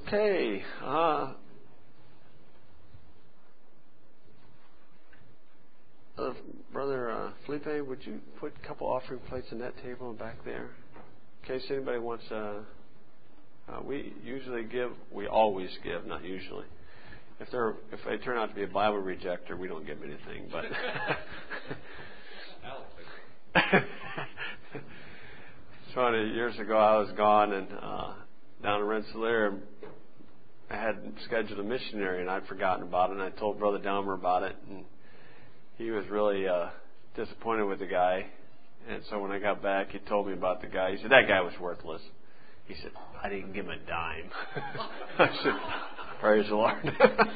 Okay. Brother Felipe, would you put a couple offering plates on that table and back there? In case anybody wants we usually give, we always give, not usually. If they turn out to be a Bible rejecter, we don't give anything. But 20 years ago, I was gone and down in Rensselaer, I had scheduled a missionary, and I'd forgotten about it. And I told Brother Delmer about it, and he was really disappointed with the guy. And so when I got back, he told me about the guy. He said, that guy was worthless. He said, I didn't give him a dime. I said, praise the Lord.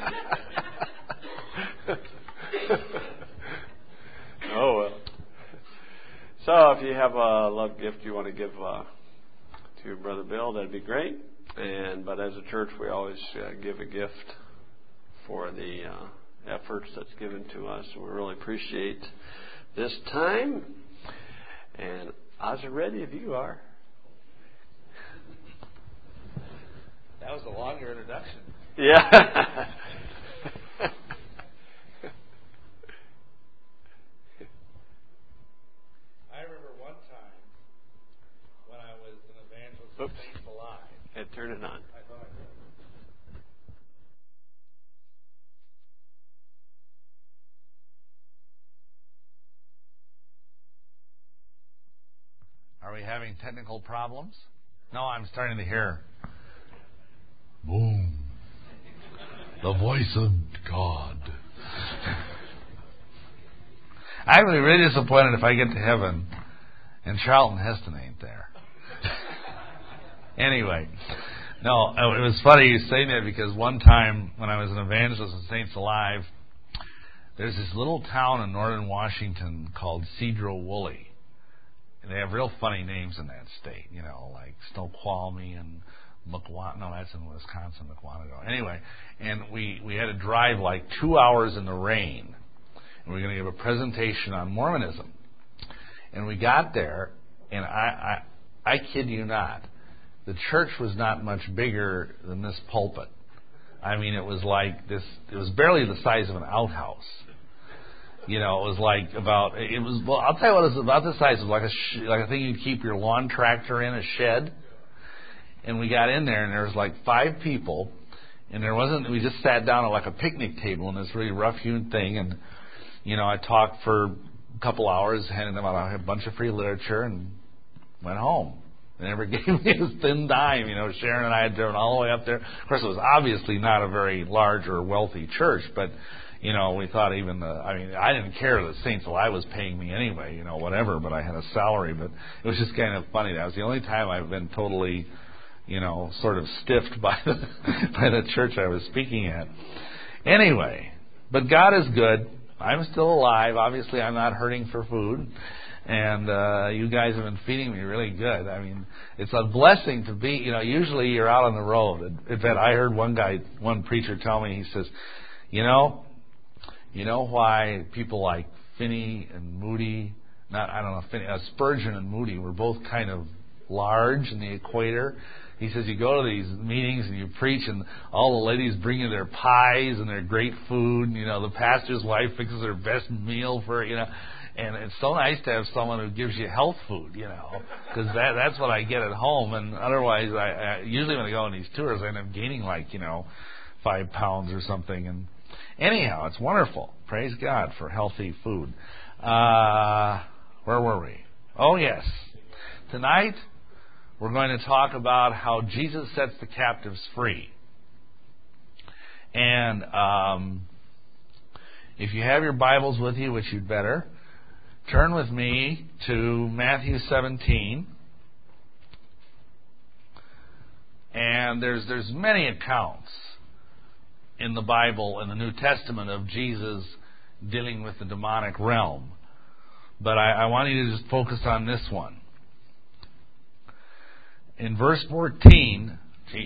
Oh, well. So if you have a love gift you want to give to Brother Bill, that'd be great. But as a church, we always give a gift for the efforts that's given to us. We really appreciate this time. And I was ready if you are. That was a longer introduction. Yeah. I remember one time when I was an evangelist in Saints Alive. And turn it on. I thought I did. Are we having technical problems? No, I'm starting to hear. Boom. The voice of God. I would be really disappointed if I get to heaven and Charlton Heston ain't there. Anyway, no, it was funny you saying that because one time when I was an evangelist in Saints Alive, there's this little town in northern Washington called Sedro-Woolley. And they have real funny names in that state, like Snoqualmie and McWanago. No, that's in Wisconsin, McWanago. Anyway, and we had to drive like 2 hours in the rain. And we were going to give a presentation on Mormonism. And we got there, and I kid you not, the church was not much bigger than this pulpit. I mean, it was like this. It was barely the size of an outhouse. It was like well, I'll tell you what it was about the size. It was like a thing you'd keep your lawn tractor in, a shed. And we got in there, and there was like 5 people, and we just sat down at like a picnic table in this really rough-hewn thing, and, I talked for a couple hours, handed them out a bunch of free literature, and went home. They never gave me a thin dime. Sharon and I had driven all the way up there. Of course, it was obviously not a very large or wealthy church, but, we thought I didn't care that Saints Alive was paying me anyway, whatever, but I had a salary, but it was just kind of funny. That was the only time I've been totally sort of stiffed by the church I was speaking at. Anyway, but God is good. I'm still alive. Obviously, I'm not hurting for food. And you guys have been feeding me really good. I mean, it's a blessing to be, usually you're out on the road. In fact, I heard one preacher tell me, he says, you know why people like Finney and Moody, Spurgeon and Moody were both kind of large in the equator? He says, you go to these meetings and you preach, and all the ladies bring you their pies and their great food. The pastor's wife fixes their best meal for, and it's so nice to have someone who gives you health food, because that's what I get at home. And otherwise, I usually when I go on these tours, I end up gaining 5 pounds or something. And anyhow, it's wonderful. Praise God for healthy food. Where were we? Oh, yes. Tonight, we're going to talk about how Jesus sets the captives free. And if you have your Bibles with you, which you'd better, turn with me to Matthew 17. And there's many accounts in the Bible, in the New Testament, of Jesus dealing with the demonic realm. But I want you to just focus on this one. In verse 14,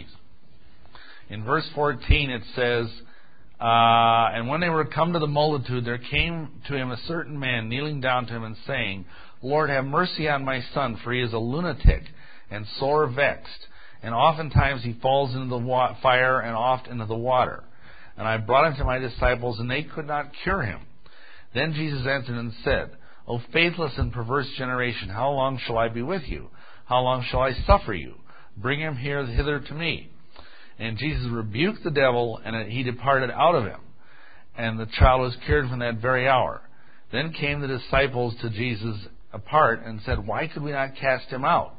it says, and when they were come to the multitude, there came to him a certain man, kneeling down to him and saying, Lord, have mercy on my son, for he is a lunatic and sore vexed, and oftentimes he falls into the fire and oft into the water. And I brought him to my disciples, and they could not cure him. Then Jesus answered and said, O faithless and perverse generation, how long shall I be with you? How long shall I suffer you? Bring him hither to me. And Jesus rebuked the devil, and he departed out of him. And the child was cured from that very hour. Then came the disciples to Jesus apart and said, Why could we not cast him out?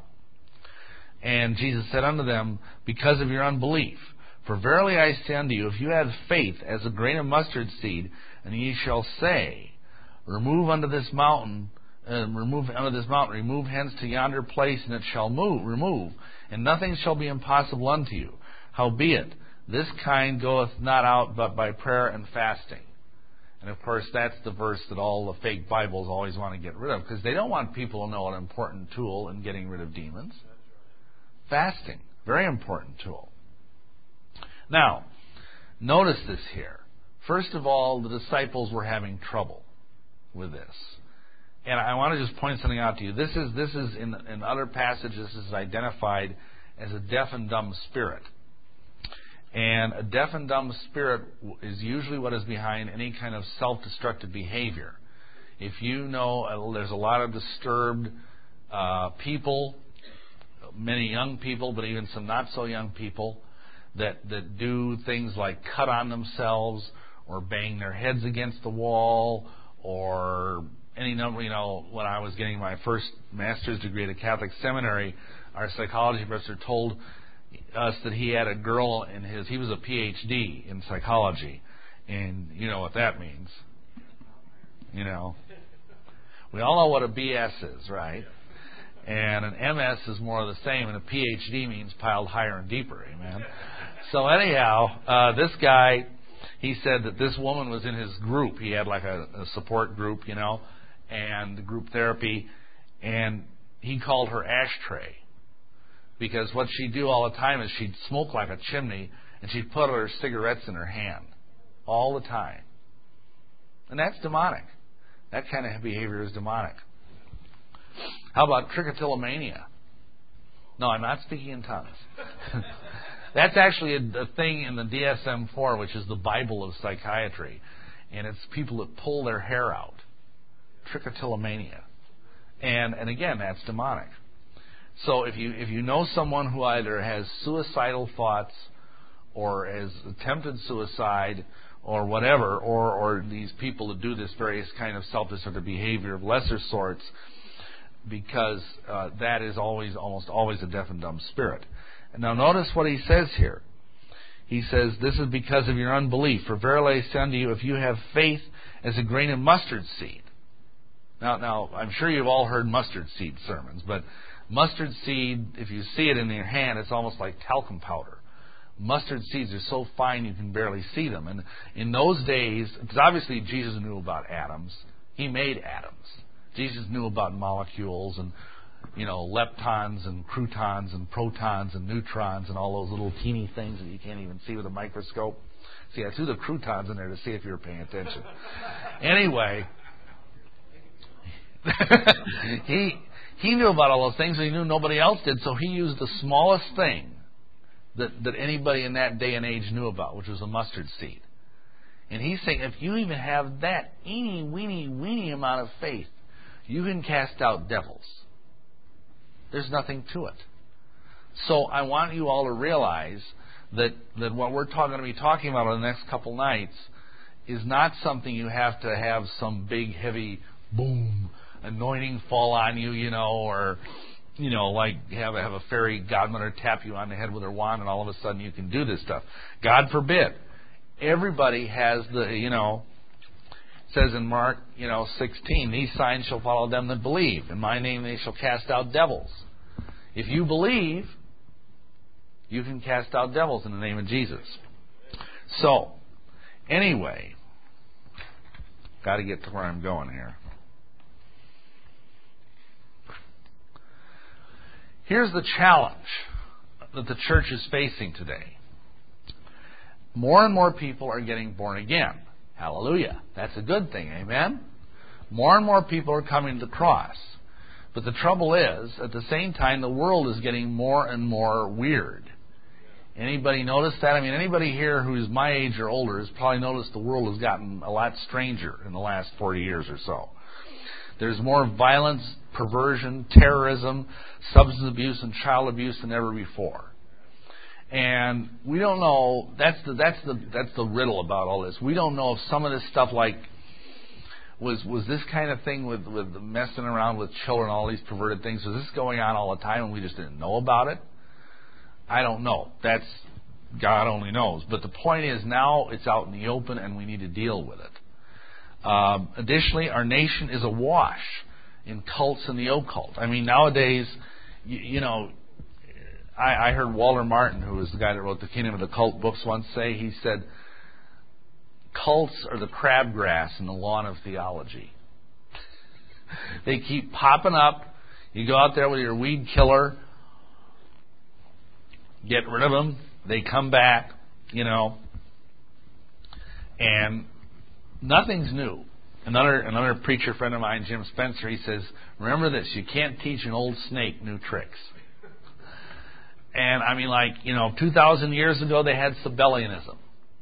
And Jesus said unto them, Because of your unbelief. For verily I say unto you, if you have faith as a grain of mustard seed, and ye shall say, Remove this mountain, remove hence to yonder place, and it shall remove, and nothing shall be impossible unto you. Howbeit, this kind goeth not out but by prayer and fasting. And of course, that's the verse that all the fake Bibles always want to get rid of, because they don't want people to know an important tool in getting rid of demons. Fasting, very important tool. Now, notice this here. First of all, the disciples were having trouble with this. And I want to just point something out to you. This is in other passages, this is identified as a deaf and dumb spirit. And a deaf and dumb spirit is usually what is behind any kind of self-destructive behavior. If you know, there's a lot of disturbed people, many young people, but even some not so young people, that do things like cut on themselves or bang their heads against the wall, or any number. When I was getting my first master's degree at a Catholic seminary, our psychology professor told us that he had a girl he was a PhD in psychology, and you know what that means. We all know what a BS is, right? And an MS is more of the same, and a PhD means piled higher and deeper, amen? So anyhow, this guy, he said that this woman was in his group. He had like a support group, and group therapy, and he called her Ashtray. Because what she'd do all the time is she'd smoke like a chimney, and she'd put her cigarettes in her hand all the time. And that's demonic. That kind of behavior is demonic. How about trichotillomania? No, I'm not speaking in tongues. That's actually a thing in the DSM-4, which is the Bible of psychiatry. And it's people that pull their hair out. Trichotillomania. And again, that's demonic. So if you know someone who either has suicidal thoughts or has attempted suicide or whatever, or these people that do this various kind of self-destructive behavior of lesser sorts, because that is almost always a deaf and dumb spirit. And now notice what he says here. He says, This is because of your unbelief. For verily I say unto you, if you have faith as a grain of mustard seed. Now I'm sure you've all heard mustard seed sermons, but mustard seed, if you see it in your hand, it's almost like talcum powder. Mustard seeds are so fine you can barely see them. And in those days, because obviously Jesus knew about atoms. He made atoms. Jesus knew about molecules and, leptons and croutons and protons and neutrons and all those little teeny things that you can't even see with a microscope. See, I threw the croutons in there to see if you were paying attention. Anyway, he knew about all those things, and he knew nobody else did, so he used the smallest thing that anybody in that day and age knew about, which was a mustard seed. And he's saying, if you even have that eeny, weeny amount of faith, you can cast out devils. There's nothing to it. So I want you all to realize that what we're going to be talking about in the next couple nights is not something you have to have some big, heavy, boom, anointing fall on you, or, like have a fairy godmother tap you on the head with her wand and all of a sudden you can do this stuff. God forbid. Everybody has it says in Mark, 16, these signs shall follow them that believe. In my name they shall cast out devils. If you believe, you can cast out devils in the name of Jesus. So, anyway, got to get to where I'm going here. Here's the challenge that the church is facing today. More and more people are getting born again. Hallelujah. That's a good thing, amen? More and more people are coming to the cross. But the trouble is, at the same time, the world is getting more and more weird. Anybody notice that? I mean, anybody here who's my age or older has probably noticed the world has gotten a lot stranger in the last 40 years or so. There's more violence, perversion, terrorism, substance abuse, and child abuse than ever before. And we don't know. That's the riddle about all this. We don't know if some of this stuff, like, was this kind of thing with messing around with children, all these perverted things. Was this going on all the time and we just didn't know about it? I don't know. That's God only knows. But the point is, now it's out in the open and we need to deal with it. Additionally, our nation is awash in cults and the occult. I mean, nowadays, I heard Walter Martin, who was the guy that wrote the Kingdom of the Cult books, once say, he said, cults are the crabgrass in the lawn of theology. They keep popping up. You go out there with your weed killer, get rid of them, they come back, and nothing's new. Another preacher friend of mine, Jim Spencer, he says, remember this, you can't teach an old snake new tricks. And I mean, 2,000 years ago they had Sabellianism.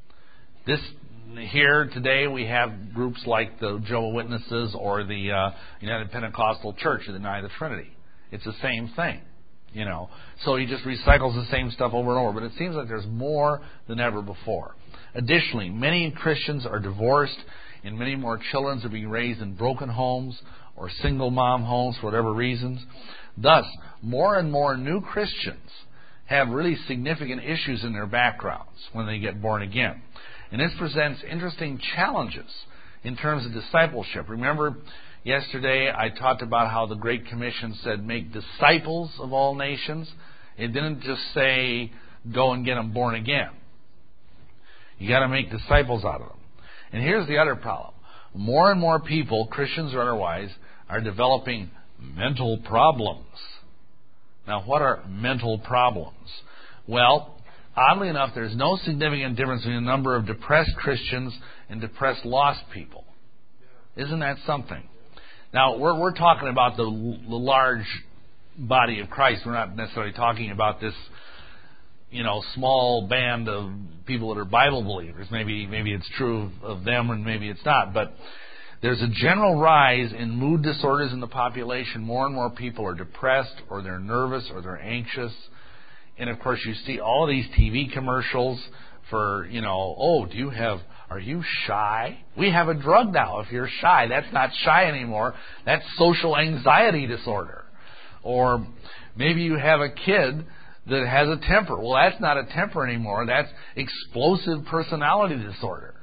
Here today we have groups like the Jehovah's Witnesses or the United Pentecostal Church that deny the Trinity. It's the same thing. So he just recycles the same stuff over and over. But it seems like there's more than ever before. Additionally, many Christians are divorced, and many more children are being raised in broken homes or single mom homes for whatever reasons. Thus, more and more new Christians have really significant issues in their backgrounds when they get born again. And this presents interesting challenges in terms of discipleship. Remember, yesterday I talked about how the Great Commission said, make disciples of all nations. It didn't just say, go and get them born again. You got to make disciples out of them. And here's the other problem. More and more people, Christians or otherwise, are developing mental problems. Now, what are mental problems? Well, oddly enough, there's no significant difference between the number of depressed Christians and depressed lost people. Isn't that something? Now, we're talking about the large body of Christ. We're not necessarily talking about this, small band of people that are Bible believers. Maybe it's true of them and maybe it's not. But there's a general rise in mood disorders in the population. More and more people are depressed, or they're nervous, or they're anxious. And of course, you see all these TV commercials for, are you shy? We have a drug now if you're shy. That's not shy anymore. That's social anxiety disorder. Or maybe you have a kid that has a temper. Well, that's not a temper anymore. That's explosive personality disorder.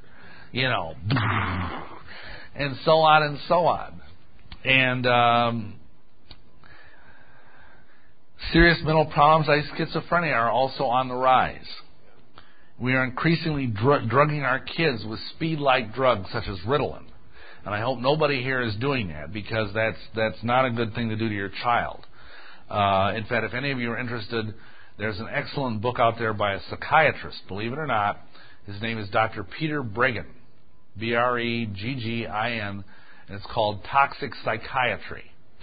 And so on and so on. And serious mental problems like schizophrenia are also on the rise. We are increasingly drugging our kids with speed-like drugs such as Ritalin. And I hope nobody here is doing that, because that's not a good thing to do to your child. In fact, if any of you are interested, there's an excellent book out there by a psychiatrist, believe it or not. His name is Dr. Peter Breggin, Breggin, and it's called Toxic Psychiatry.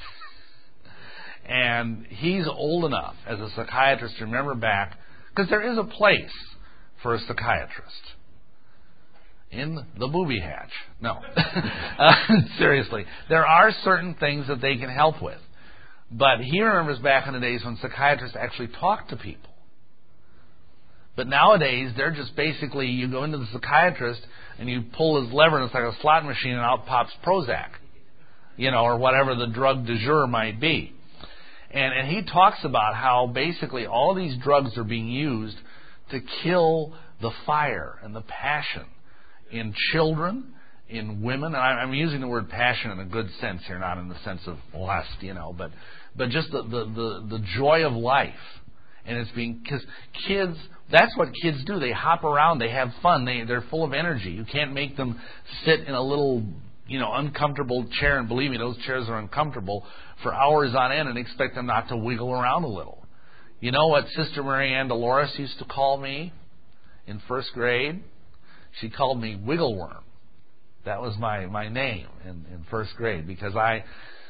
And he's old enough as a psychiatrist to remember back, because there is a place for a psychiatrist in the booby hatch. No. Seriously. There are certain things that they can help with. But he remembers back in the days when psychiatrists actually talked to people. But nowadays, they're just basically, you go into the psychiatrist and you pull his lever and it's like a slot machine and out pops Prozac. Or whatever the drug du jour might be. And he talks about how basically all these drugs are being used to kill the fire and the passion in children, in women. And I'm using the word passion in a good sense here, not in the sense of lust, but just the joy of life. And it's being, because kids, that's what kids do. They hop around, they have fun, they're full of energy. You can't make them sit in a little, uncomfortable chair, and believe me, those chairs are uncomfortable, for hours on end and expect them not to wiggle around a little. You know what Sister Mary Ann Dolores used to call me in first grade? She called me Wiggleworm. That was my name in first grade, because I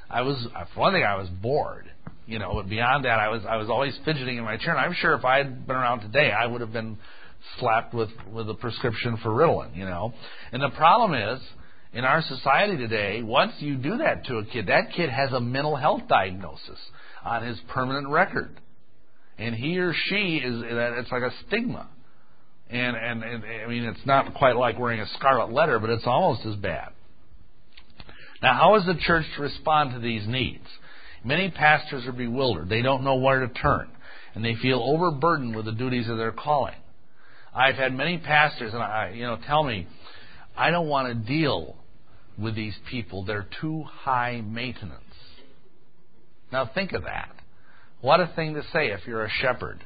For one thing, I was bored. But beyond that, I was always fidgeting in my chair. And I'm sure if I had been around today, I would have been slapped with a prescription for Ritalin. And the problem is, in our society today, once you do that to a kid, that kid has a mental health diagnosis on his permanent record, and he or she it's like a stigma. And I mean, it's not quite like wearing a scarlet letter, but it's almost as bad. Now, how is the church to respond to these needs? Many pastors are bewildered. They don't know where to turn, and they feel overburdened with the duties of their calling. I've had many pastors tell me, I don't want to deal with these people. They're too high maintenance. Now think of that. What a thing to say if you're a shepherd.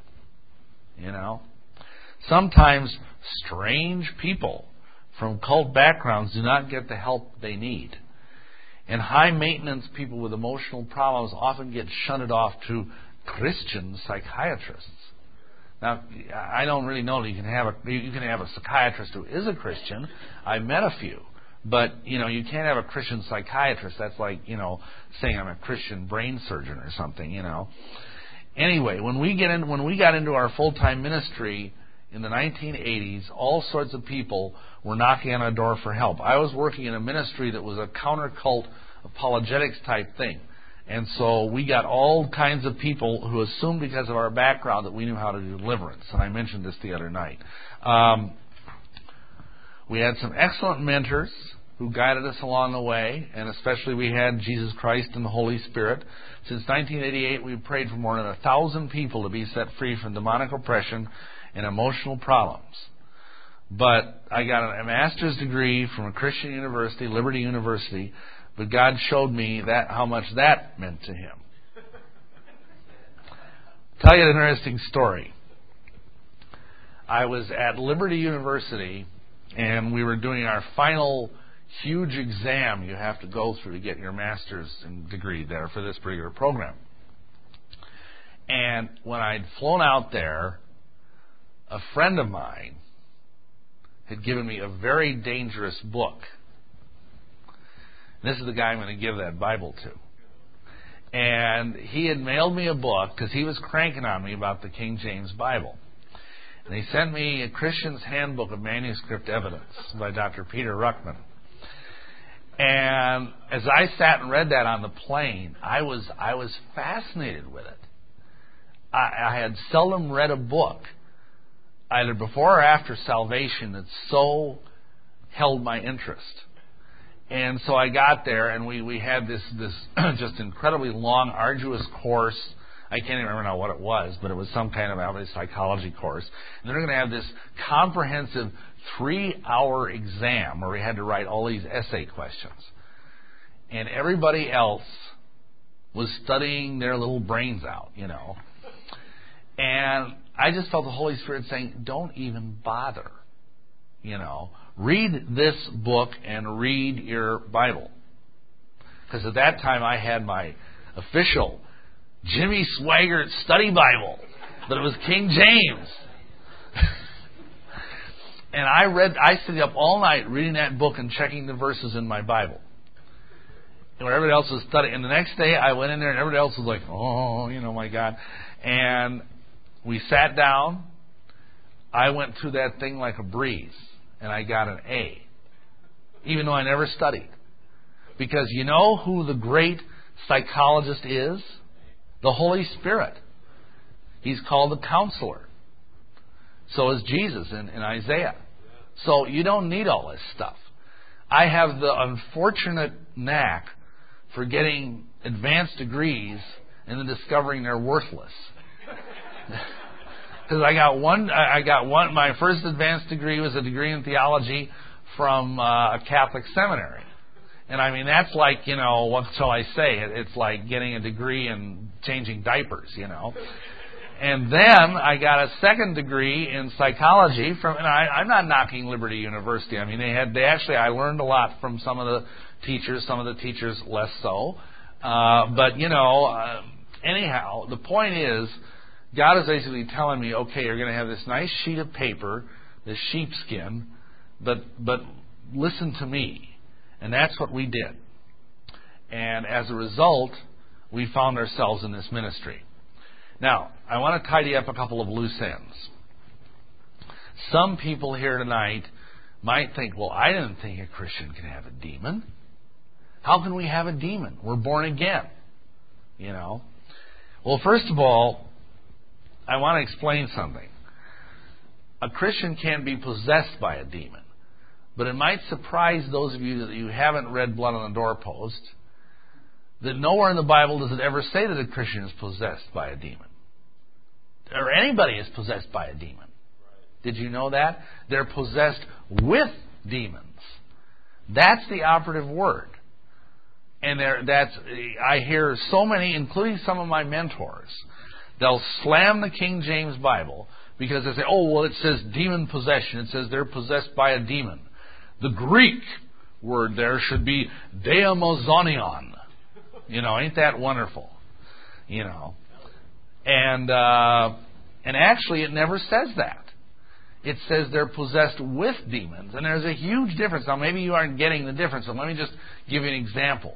Sometimes strange people from cult backgrounds do not get the help they need. And high-maintenance people with emotional problems often get shunted off to Christian psychiatrists. Now, I don't really know that you can have a psychiatrist who is a Christian. I've met a few. But, you can't have a Christian psychiatrist. That's like, saying I'm a Christian brain surgeon or something, Anyway, when we got into our full-time ministry in the 1980s, all sorts of people were knocking on our door for help. I was working in a ministry that was a counter-cult apologetics type thing. And so we got all kinds of people who assumed because of our background that we knew how to do deliverance. And I mentioned this the other night. We had some excellent mentors who guided us along the way, and especially we had Jesus Christ and the Holy Spirit. Since 1988, we've prayed for more than 1,000 people to be set free from demonic oppression and emotional problems. But I got a master's degree from a Christian university, Liberty University, but God showed me how much that meant to Him. Tell you an interesting story. I was at Liberty University, and we were doing our final huge exam you have to go through to get your master's degree there for this particular program. And when I'd flown out there, a friend of mine had given me a very dangerous book. This is the guy I'm going to give that Bible to. And he had mailed me a book because he was cranking on me about the King James Bible. And he sent me a Christian's Handbook of Manuscript Evidence by Dr. Peter Ruckman. And as I sat and read that on the plane, I was fascinated with it. I had seldom read a book, either before or after salvation, that so held my interest. And so I got there, and we had this just incredibly long, arduous course. I can't even remember now what it was, but it was some kind of psychology course. And they're going to have this comprehensive 3-hour exam where we had to write all these essay questions. And everybody else was studying their little brains out, And I just felt the Holy Spirit saying, don't even bother, Read this book and read your Bible. Because at that time I had my official Jimmy Swaggart study Bible, but it was King James. And I stayed up all night reading that book and checking the verses in my Bible. And when everybody else was studying. And the next day I went in there and everybody else was like, oh, my God. And we sat down. I went through that thing like a breeze. And I got an A. Even though I never studied. Because you know who the great psychologist is? The Holy Spirit. He's called the Counselor. So is Jesus in Isaiah. So you don't need all this stuff. I have the unfortunate knack for getting advanced degrees and then discovering they're worthless. Because I got one. My first advanced degree was a degree in theology from a Catholic seminary. And I mean, that's like, what shall I say? It's like getting a degree in changing diapers, And then I got a second degree in psychology and I'm not knocking Liberty University. I mean, I learned a lot from some of the teachers less so. But anyhow, the point is, God is basically telling me, okay, you're going to have this nice sheet of paper, this sheepskin, but listen to me. And that's what we did. And as a result, we found ourselves in this ministry. Now, I want to tidy up a couple of loose ends. Some people here tonight might think, well, I didn't think a Christian could have a demon. How can we have a demon? We're born again. You know. Well, first of all, I want to explain something. A Christian can be possessed by a demon. But it might surprise those of you that you haven't read Blood on the Doorpost that nowhere in the Bible does it ever say that a Christian is possessed by a demon. Or anybody is possessed by a demon. Did you know that? They're possessed with demons. That's the operative word. And I hear so many, including some of my mentors, they'll slam the King James Bible because they say, oh, well, it says demon possession. It says they're possessed by a demon. The Greek word there should be daemozonion. You know, ain't that wonderful? You know. And actually it never says that. It says they're possessed with demons. And there's a huge difference. Now, maybe you aren't getting the difference, so let me just give you an example.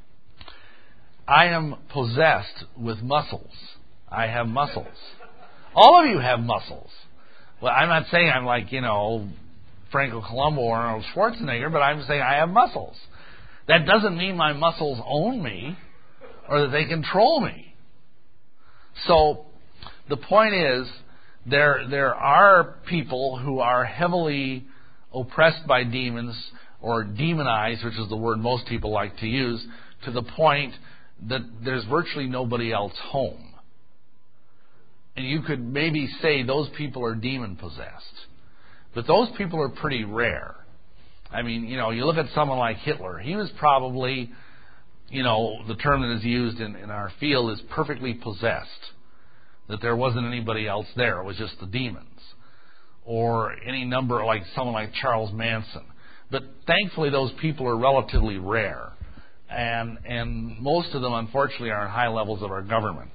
I am possessed with muscles. I have muscles. All of you have muscles. Well, I'm not saying I'm like, Franco Columbo or Arnold Schwarzenegger, but I'm saying I have muscles. That doesn't mean my muscles own me or that they control me. So the point is, there are people who are heavily oppressed by demons or demonized, which is the word most people like to use, to the point that there's virtually nobody else home. And you could maybe say those people are demon-possessed. But those people are pretty rare. I mean, you look at someone like Hitler. He was probably, the term that is used in our field is perfectly possessed. That there wasn't anybody else there. It was just the demons. Or any number, like someone like Charles Manson. But thankfully those people are relatively rare. And most of them, unfortunately, are in high levels of our government.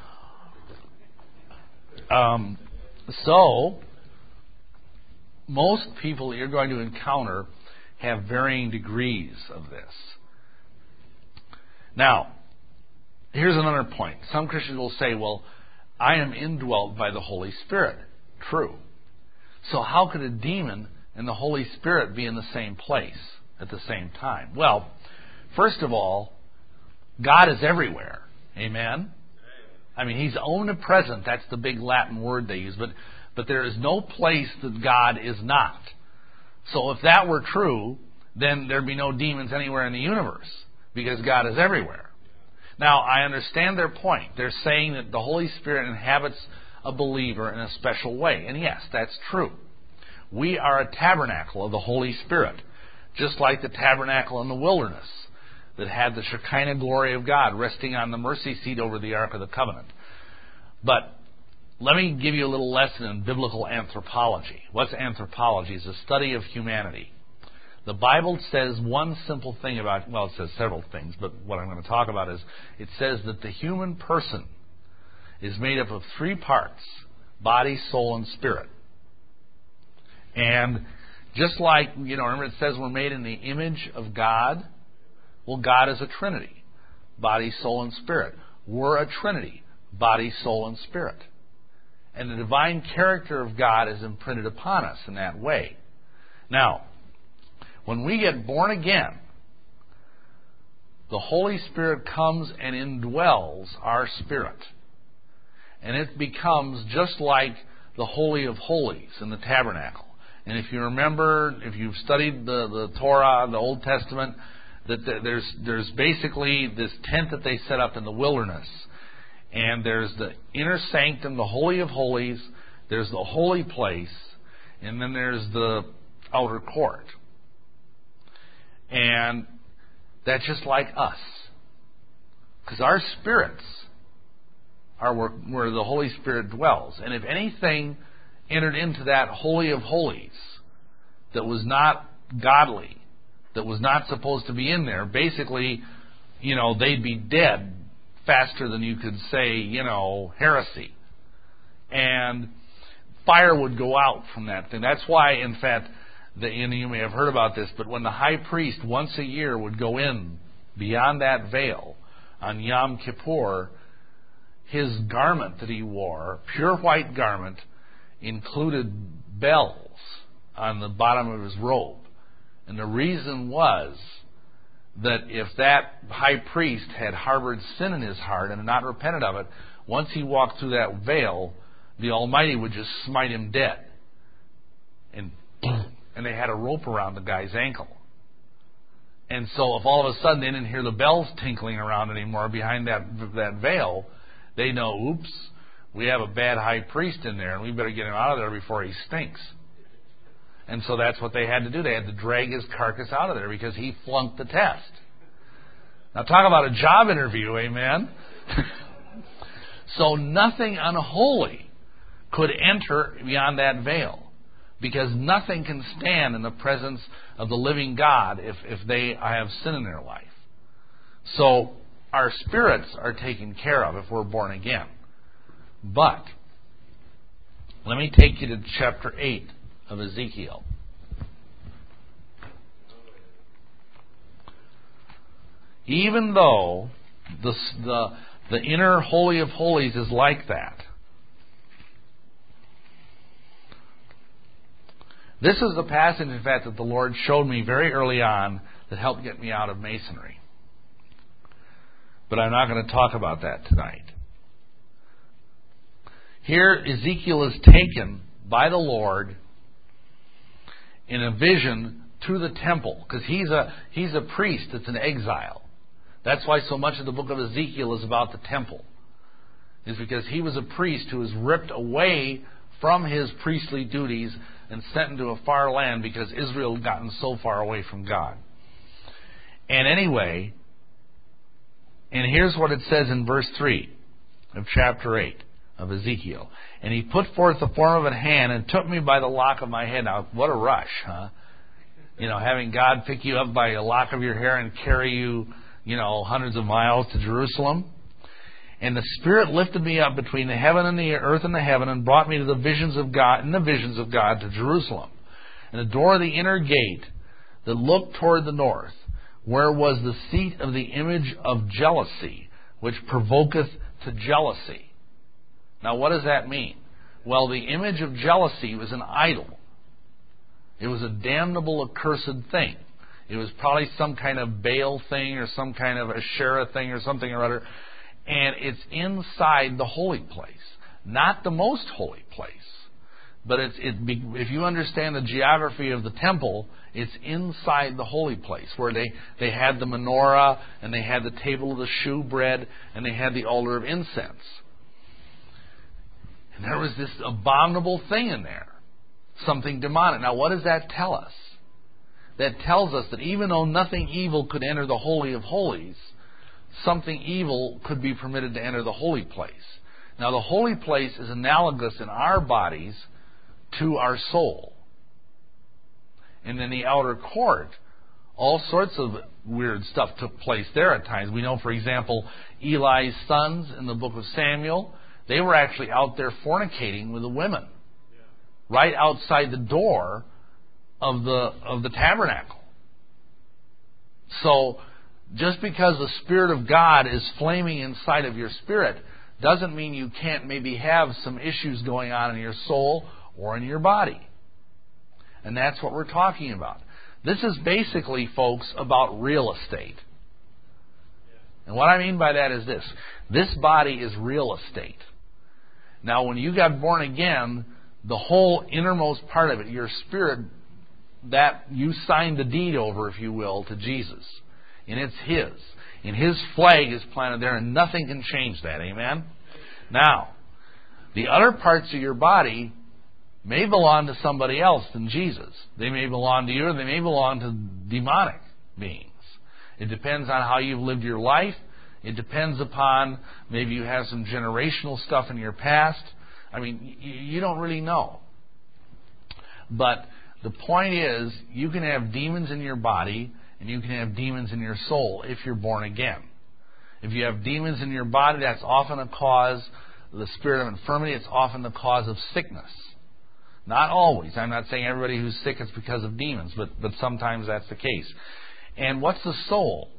So, most people that you're going to encounter have varying degrees of this. Now, here's another point. Some Christians will say, well, I am indwelt by the Holy Spirit. True. So how could a demon and the Holy Spirit be in the same place at the same time? Well, first of all, God is everywhere. Amen? I mean, He's omnipresent. That's the big Latin word they use. But there is no place that God is not. So if that were true, then there'd be no demons anywhere in the universe, because God is everywhere. Now, I understand their point. They're saying that the Holy Spirit inhabits a believer in a special way. And yes, that's true. We are a tabernacle of the Holy Spirit, just like the tabernacle in the wilderness that had the Shekinah glory of God resting on the mercy seat over the Ark of the Covenant. But let me give you a little lesson in biblical anthropology. What's anthropology? It's a study of humanity. The Bible says one simple thing about, well, it says several things, but what I'm going to talk about is, it says that the human person is made up of three parts: body, soul, and spirit. And just like, remember it says we're made in the image of God? Well, God is a Trinity. Body, soul, and spirit. We're a Trinity. Body, soul, and spirit. And the divine character of God is imprinted upon us in that way. Now, when we get born again, the Holy Spirit comes and indwells our spirit. And it becomes just like the Holy of Holies in the tabernacle. And if you remember, if you've studied the Torah, the Old Testament, that there's basically this tent that they set up in the wilderness. And there's the inner sanctum, the Holy of Holies, there's the holy place, and then there's the outer court. And that's just like us. Because our spirits are where the Holy Spirit dwells. And if anything entered into that Holy of Holies that was not godly, that was not supposed to be in there, basically, they'd be dead faster than you could say, heresy. And fire would go out from that thing. That's why, in fact, you may have heard about this, but when the high priest once a year would go in beyond that veil, on Yom Kippur, his garment that he wore, pure white garment, included bells on the bottom of his robe. And the reason was that if that high priest had harbored sin in his heart and had not repented of it, once he walked through that veil, the Almighty would just smite him dead. And they had a rope around the guy's ankle. And so if all of a sudden they didn't hear the bells tinkling around anymore behind that veil, they know, oops, we have a bad high priest in there, and we better get him out of there before he stinks. And so that's what they had to do. They had to drag his carcass out of there because he flunked the test. Now talk about a job interview, amen? So nothing unholy could enter beyond that veil, because nothing can stand in the presence of the living God if they have sin in their life. So our spirits are taken care of if we're born again. But let me take you to chapter 8 of Ezekiel. Even though the inner Holy of Holies is like that, this is the passage, in fact, that the Lord showed me very early on that helped get me out of Masonry. But I'm not going to talk about that tonight. Here, Ezekiel is taken by the Lord in a vision to the temple, because he's a priest that's in exile. That's why so much of the book of Ezekiel is about the temple, is because he was a priest who was ripped away from his priestly duties and sent into a far land because Israel had gotten so far away from God. And anyway, and here's what it says in verse 3 of chapter 8 of Ezekiel. And he put forth the form of a hand and took me by the lock of my head. Now, what a rush, huh? Having God pick you up by a lock of your hair and carry you, hundreds of miles to Jerusalem. And the Spirit lifted me up between the heaven and the earth and the heaven, and brought me to the visions of God, to Jerusalem. And the door of the inner gate that looked toward the north, where was the seat of the image of jealousy, which provoketh to jealousy. Now, what does that mean? Well, the image of jealousy was an idol. It was a damnable, accursed thing. It was probably some kind of Baal thing or some kind of Asherah thing or something or other. And it's inside the holy place. Not the most holy place. But if you understand the geography of the temple, it's inside the holy place, where they had the menorah, and they had the table of the shewbread, and they had the altar of incense. And there was this abominable thing in there. Something demonic. Now, what does that tell us? That tells us that even though nothing evil could enter the Holy of Holies, something evil could be permitted to enter the holy place. Now, the holy place is analogous in our bodies to our soul. And in the outer court, all sorts of weird stuff took place there at times. We know, for example, Eli's sons in the book of Samuel, they were actually out there fornicating with the women, right outside the door of the tabernacle. So, just because the Spirit of God is flaming inside of your spirit doesn't mean you can't maybe have some issues going on in your soul or in your body. And that's what we're talking about. This is basically, folks, about real estate. And what I mean by that is this. This body is real estate. Now, when you got born again, the whole innermost part of it, your spirit, that you signed the deed over, if you will, to Jesus. And it's His. And His flag is planted there, and nothing can change that. Amen? Now, the other parts of your body may belong to somebody else than Jesus. They may belong to you, or they may belong to demonic beings. It depends on how you've lived your life. It depends upon, maybe you have some generational stuff in your past. I mean, you don't really know. But the point is, you can have demons in your body, and you can have demons in your soul if you're born again. If you have demons in your body, that's often a cause, the spirit of infirmity, it's often the cause of sickness. Not always. I'm not saying everybody who's sick is because of demons, but sometimes that's the case. And what's the soul?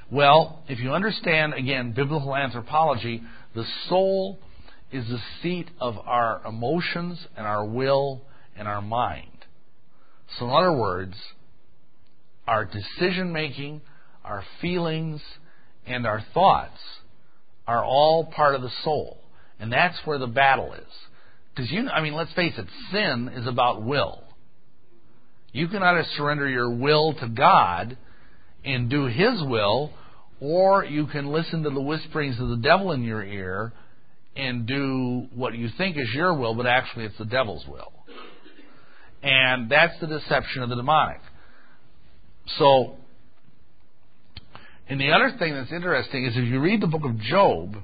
Well, if you understand, again, biblical anthropology, the soul is the seat of our emotions and our will and our mind. So in other words, our decision-making, our feelings, and our thoughts are all part of the soul. And that's where the battle is. Because let's face it, sin is about will. You can either surrender your will to God and do His will, or you can listen to the whisperings of the devil in your ear and do what you think is your will, but actually it's the devil's will. And that's the deception of the demonic. So, and the other thing that's interesting is if you read the book of Job,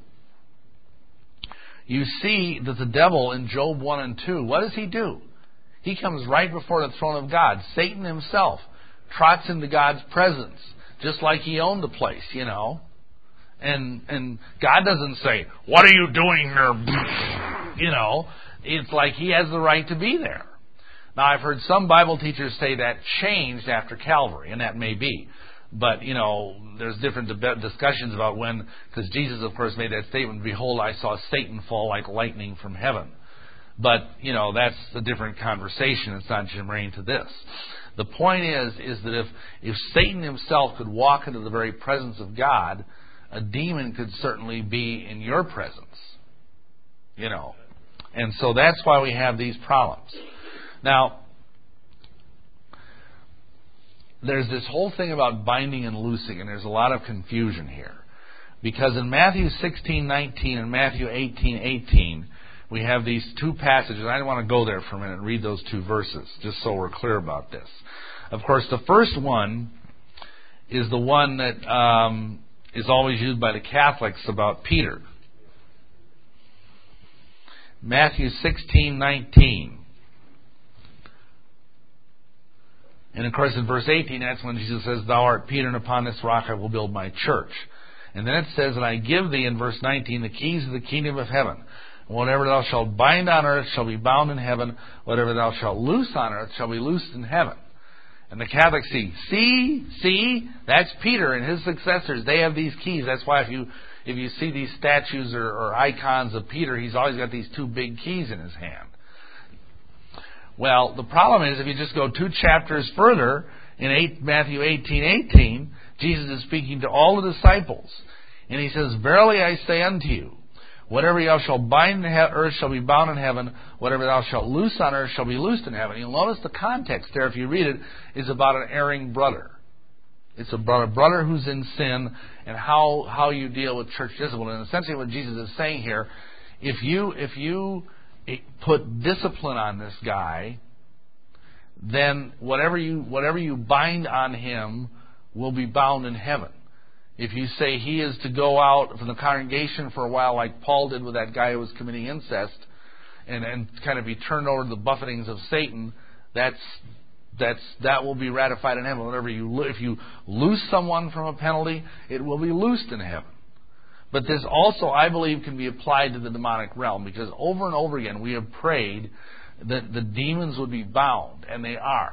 you see that the devil in Job 1 and 2, what does he do? He comes right before the throne of God. Satan himself trots into God's presence, just like he owned the place, And God doesn't say, "What are you doing here?" It's like he has the right to be there. Now, I've heard some Bible teachers say that changed after Calvary, and that may be. But, there's different discussions about when, because Jesus, of course, made that statement, "Behold, I saw Satan fall like lightning from heaven." But, that's a different conversation. It's not germane to this. The point is that if Satan himself could walk into the very presence of God, a demon could certainly be in your presence. And so that's why we have these problems. Now, there's this whole thing about binding and loosing, and there's a lot of confusion here. Because in Matthew 16:19 and Matthew 18:18, we have these two passages. I want to go there for a minute and read those two verses, just so we're clear about this. Of course, the first one is the one that is always used by the Catholics about Peter. Matthew 16:19. And of course in verse 18, that's when Jesus says, "Thou art Peter, and upon this rock I will build my church." And then it says, "And I give thee," in verse 19, "the keys of the kingdom of heaven. Whatever thou shalt bind on earth shall be bound in heaven. Whatever thou shalt loose on earth shall be loosed in heaven." And the Catholics see, that's Peter and his successors. They have these keys. That's why if you see these statues or icons of Peter, he's always got these two big keys in his hand. Well, the problem is if you just go 2 chapters further, in Matthew 18:18, Jesus is speaking to all the disciples. And he says, "Verily I say unto you, whatever thou shalt bind in earth shall be bound in heaven. Whatever thou shalt loose on earth shall be loosed in heaven." You'll notice the context there, if you read it, is about an erring brother. It's about a brother who's in sin and how you deal with church discipline. And essentially what Jesus is saying here, if you put discipline on this guy, then whatever you bind on him will be bound in heaven. If you say he is to go out from the congregation for a while, like Paul did with that guy who was committing incest, and kind of be turned over to the buffetings of Satan, that will be ratified in heaven. If you loose someone from a penalty, it will be loosed in heaven. But this also, I believe, can be applied to the demonic realm, because over and over again we have prayed that the demons would be bound, and they are.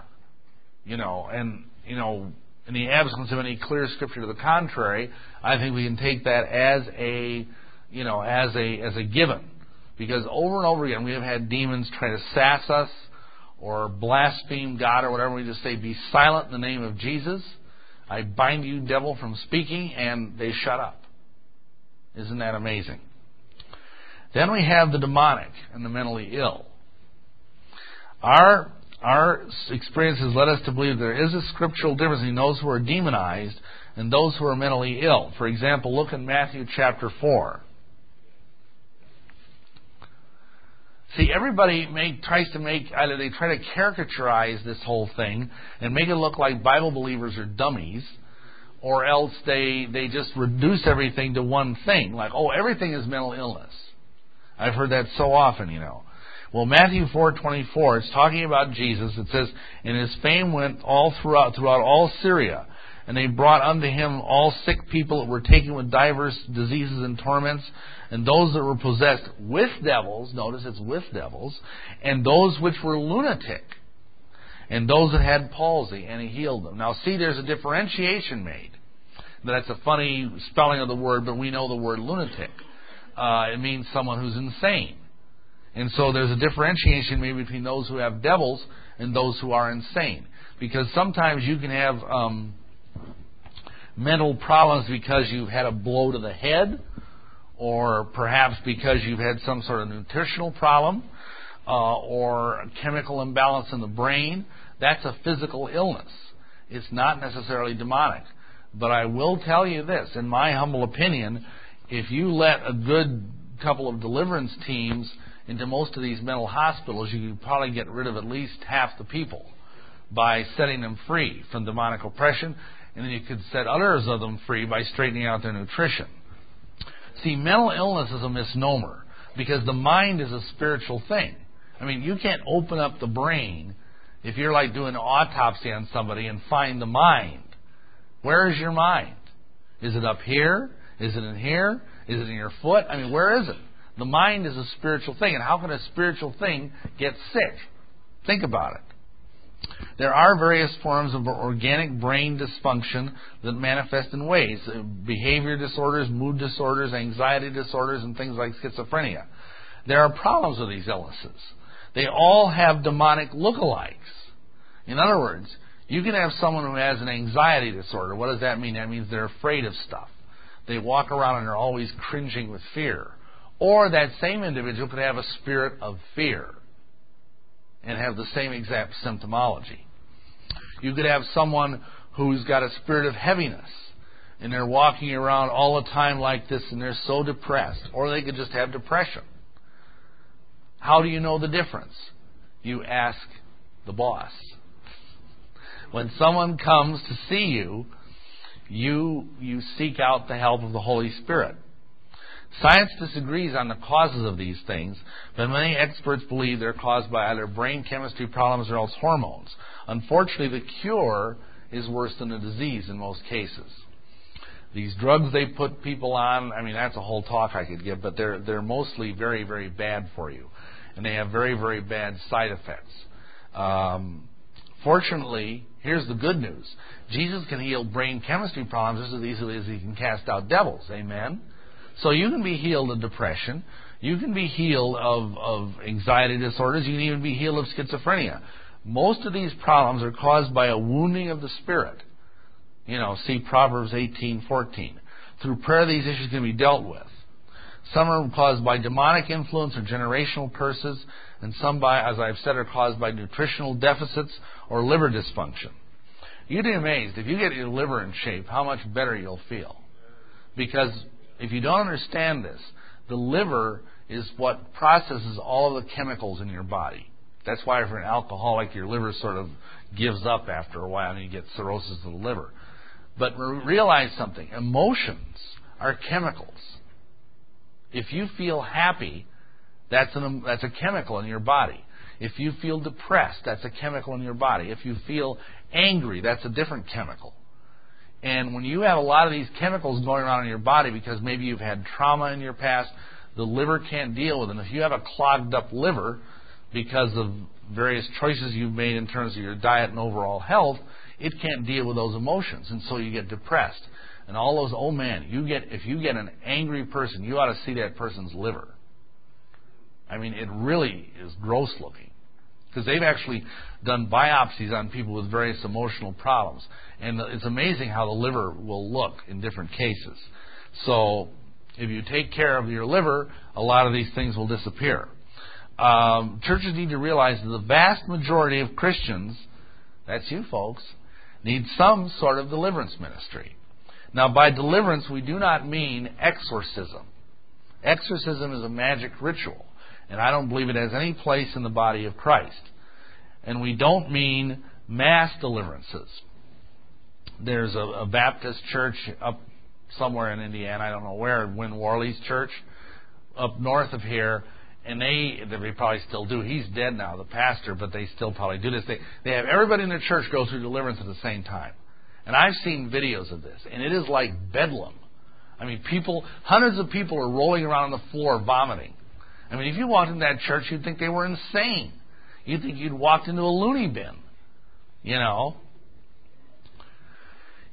In the absence of any clear scripture to the contrary, I think we can take that as a given, because over and over again we have had demons try to sass us or blaspheme God or whatever. We just say, "Be silent in the name of Jesus. I bind you, devil, from speaking," and they shut up. Isn't that amazing? Then we have the demonic and the mentally ill. Our experience has led us to believe there is a scriptural difference between those who are demonized and those who are mentally ill. For example, look in Matthew chapter 4. See, everybody tries to either they try to caricaturize this whole thing and make it look like Bible believers are dummies, or else they just reduce everything to one thing, like, everything is mental illness. I've heard that so often, Well, Matthew 4:24, it's talking about Jesus. It says, "And his fame went all throughout all Syria, and they brought unto him all sick people that were taken with divers diseases and torments, and those that were possessed with devils," notice it's with devils, "and those which were lunatic, and those that had palsy, and he healed them." Now see, there's a differentiation made. That's a funny spelling of the word, but we know the word lunatic. It means someone who's insane. And so there's a differentiation maybe between those who have devils and those who are insane. Because sometimes you can have mental problems because you've had a blow to the head, or perhaps because you've had some sort of nutritional problem, or a chemical imbalance in the brain. That's a physical illness. It's not necessarily demonic. But I will tell you this, in my humble opinion, if you let a good couple of deliverance teams into most of these mental hospitals, you could probably get rid of at least half the people by setting them free from demonic oppression, and then you could set others of them free by straightening out their nutrition. See, mental illness is a misnomer because the mind is a spiritual thing. I mean, you can't open up the brain if you're like doing an autopsy on somebody and find the mind. Where is your mind? Is it up here? Is it in here? Is it in your foot? I mean, where is it? The mind is a spiritual thing. And how can a spiritual thing get sick? Think about it. There are various forms of organic brain dysfunction that manifest in ways. Behavior disorders, mood disorders, anxiety disorders, and things like schizophrenia. There are problems with these illnesses. They all have demonic lookalikes. In other words, you can have someone who has an anxiety disorder. What does that mean? That means they're afraid of stuff. They walk around and are always cringing with fear. Or that same individual could have a spirit of fear and have the same exact symptomology. You could have someone who's got a spirit of heaviness and they're walking around all the time like this and they're so depressed. Or they could just have depression. How do you know the difference? You ask the boss. When someone comes to see you, you seek out the help of the Holy Spirit. Science disagrees on the causes of these things, but many experts believe they're caused by either brain chemistry problems or else hormones. Unfortunately, the cure is worse than the disease in most cases. These drugs they put people on, I mean, that's a whole talk I could give, but they're mostly very, very bad for you. And they have very, very bad side effects. Fortunately, here's the good news. Jesus can heal brain chemistry problems just as easily as he can cast out devils. Amen? So you can be healed of depression. You can be healed of anxiety disorders. You can even be healed of schizophrenia. Most of these problems are caused by a wounding of the spirit. You know, see Proverbs 18:14. Through prayer, these issues can be dealt with. Some are caused by demonic influence or generational curses, and some by, as I've said, are caused by nutritional deficits or liver dysfunction. You'd be amazed if you get your liver in shape how much better you'll feel. Because if you don't understand this, the liver is what processes all of the chemicals in your body. That's why if you're an alcoholic, your liver sort of gives up after a while and you get cirrhosis of the liver. But realize something. Emotions are chemicals. If you feel happy, that's a chemical in your body. If you feel depressed, that's a chemical in your body. If you feel angry, that's a different chemical. And when you have a lot of these chemicals going around in your body because maybe you've had trauma in your past, the liver can't deal with them. If you have a clogged up liver because of various choices you've made in terms of your diet and overall health, it can't deal with those emotions, and so you get depressed. And all those, oh man, if you get an angry person, you ought to see that person's liver. I mean, it really is gross looking. Because they've actually done biopsies on people with various emotional problems. And it's amazing how the liver will look in different cases. So if you take care of your liver, a lot of these things will disappear. Churches need to realize that the vast majority of Christians, that's you folks, need some sort of deliverance ministry. Now, by deliverance, we do not mean exorcism. Exorcism is a magic ritual, and I don't believe it has any place in the body of Christ. And we don't mean mass deliverances. There's a Baptist church up somewhere in Indiana, I don't know where, Win Worley's church, up north of here, and they probably still do. He's dead now, the pastor, but they still probably do this. They have everybody in their church go through deliverance at the same time. And I've seen videos of this, and it is like bedlam. I mean, hundreds of people are rolling around on the floor vomiting. I mean, if you walked in that church, you'd think they were insane. You'd think you'd walked into a loony bin, you know.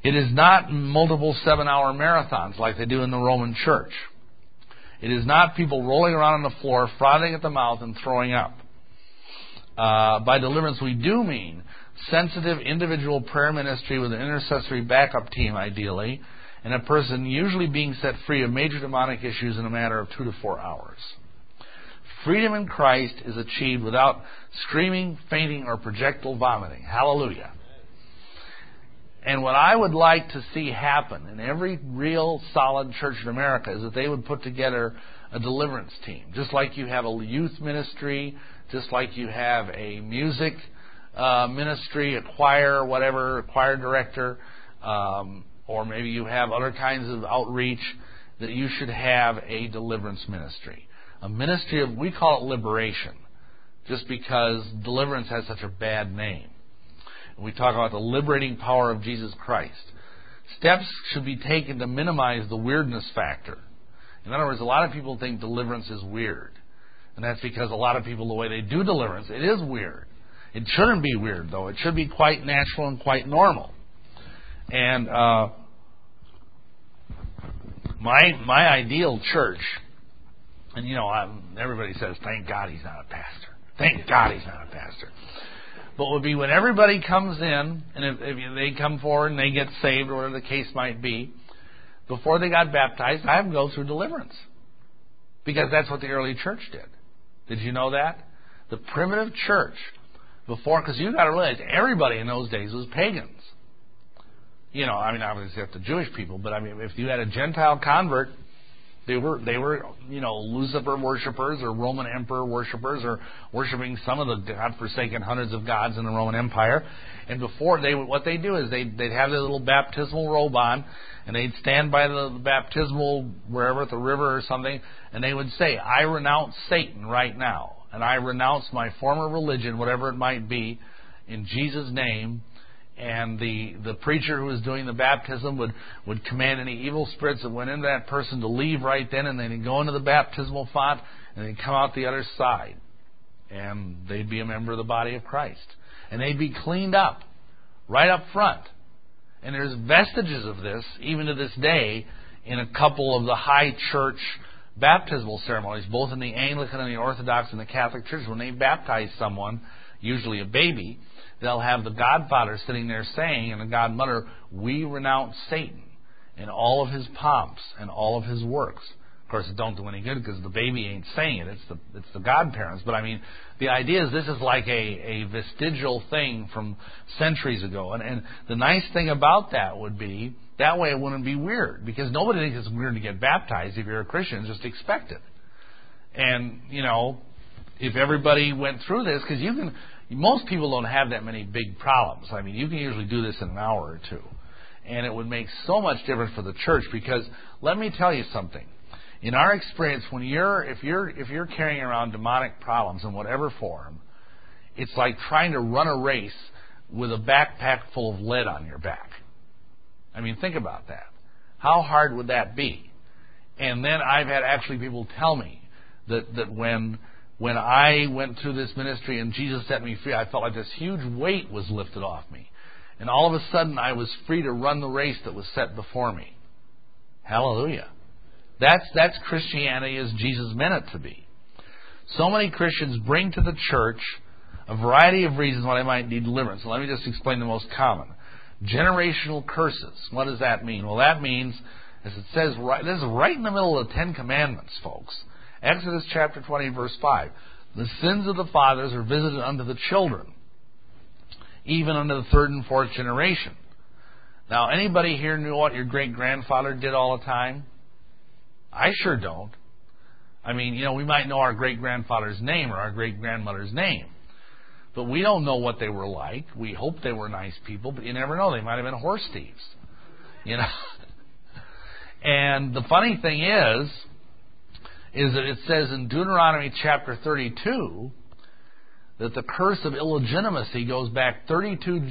It is not multiple 7-hour marathons like they do in the Roman church. It is not people rolling around on the floor, frothing at the mouth, and throwing up. By deliverance, we do mean sensitive individual prayer ministry with an intercessory backup team, ideally, and a person usually being set free of major demonic issues in a matter of 2 to 4 hours. Freedom in Christ is achieved without screaming, fainting, or projectile vomiting. Hallelujah. And what I would like to see happen in every real solid church in America is that they would put together a deliverance team. Just like you have a youth ministry, just like you have a music ministry, a choir, whatever, a choir director, or maybe you have other kinds of outreach, that you should have a deliverance ministry. A ministry of, we call it liberation, just because deliverance has such a bad name. We talk about the liberating power of Jesus Christ. Steps should be taken to minimize the weirdness factor. In other words, a lot of people think deliverance is weird. And that's because a lot of people, the way they do deliverance, it is weird. It shouldn't be weird, though. It should be quite natural and quite normal. And my ideal church, and everybody says, thank God he's not a pastor. Thank God he's not a pastor. But would be when everybody comes in, and if they come forward and they get saved, or whatever the case might be, before they got baptized, I have them go through deliverance. Because that's what the early church did. Did you know that? The primitive church, because you got to realize everybody in those days was pagans. Obviously except the Jewish people, but if you had a Gentile convert, they were Lucifer worshippers or Roman emperor worshippers, or worshiping some of the godforsaken hundreds of gods in the Roman Empire. And what they do is they'd have their little baptismal robe on, and they'd stand by the baptismal wherever at the river or something, and they would say, "I renounce Satan right now, and I renounce my former religion, whatever it might be, in Jesus' name." And the preacher who was doing the baptism would command any evil spirits that went into that person to leave right then, and then they'd go into the baptismal font, and they'd come out the other side. And they'd be a member of the body of Christ. And they'd be cleaned up, right up front. And there's vestiges of this, even to this day, in a couple of the high church baptismal ceremonies, both in the Anglican and the Orthodox and the Catholic Church. When they baptize someone, usually a baby, they'll have the godfather sitting there saying, and the godmother, "We renounce Satan and all of his pomps and all of his works." Of course, it don't do any good because the baby ain't saying it. It's the godparents. But the idea is this is like a vestigial thing from centuries ago. And the nice thing about that would be, that way it wouldn't be weird, because nobody thinks it's weird to get baptized. If you're a Christian, just expect it. And, if everybody went through this, because most people don't have that many big problems. You can usually do this in an hour or two. And it would make so much difference for the church, because let me tell you something. In our experience, if you're carrying around demonic problems in whatever form, it's like trying to run a race with a backpack full of lead on your back. Think about that. How hard would that be? And then I've had actually people tell me that when I went through this ministry and Jesus set me free, I felt like this huge weight was lifted off me. And all of a sudden, I was free to run the race that was set before me. Hallelujah. That's Christianity as Jesus meant it to be. So many Christians bring to the church a variety of reasons why they might need deliverance. So let me just explain the most common. Generational curses. What does that mean? Well, that means, as it says, this is right in the middle of the Ten Commandments, folks. Exodus chapter 20, verse 5. The sins of the fathers are visited unto the children, even unto the third and fourth generation. Now, anybody here knew what your great-grandfather did all the time? I sure don't. We might know our great-grandfather's name or our great-grandmother's name, but we don't know what they were like. We hope they were nice people, but you never know. They might have been horse thieves. And the funny thing is that it says in Deuteronomy chapter 32 that the curse of illegitimacy goes back 31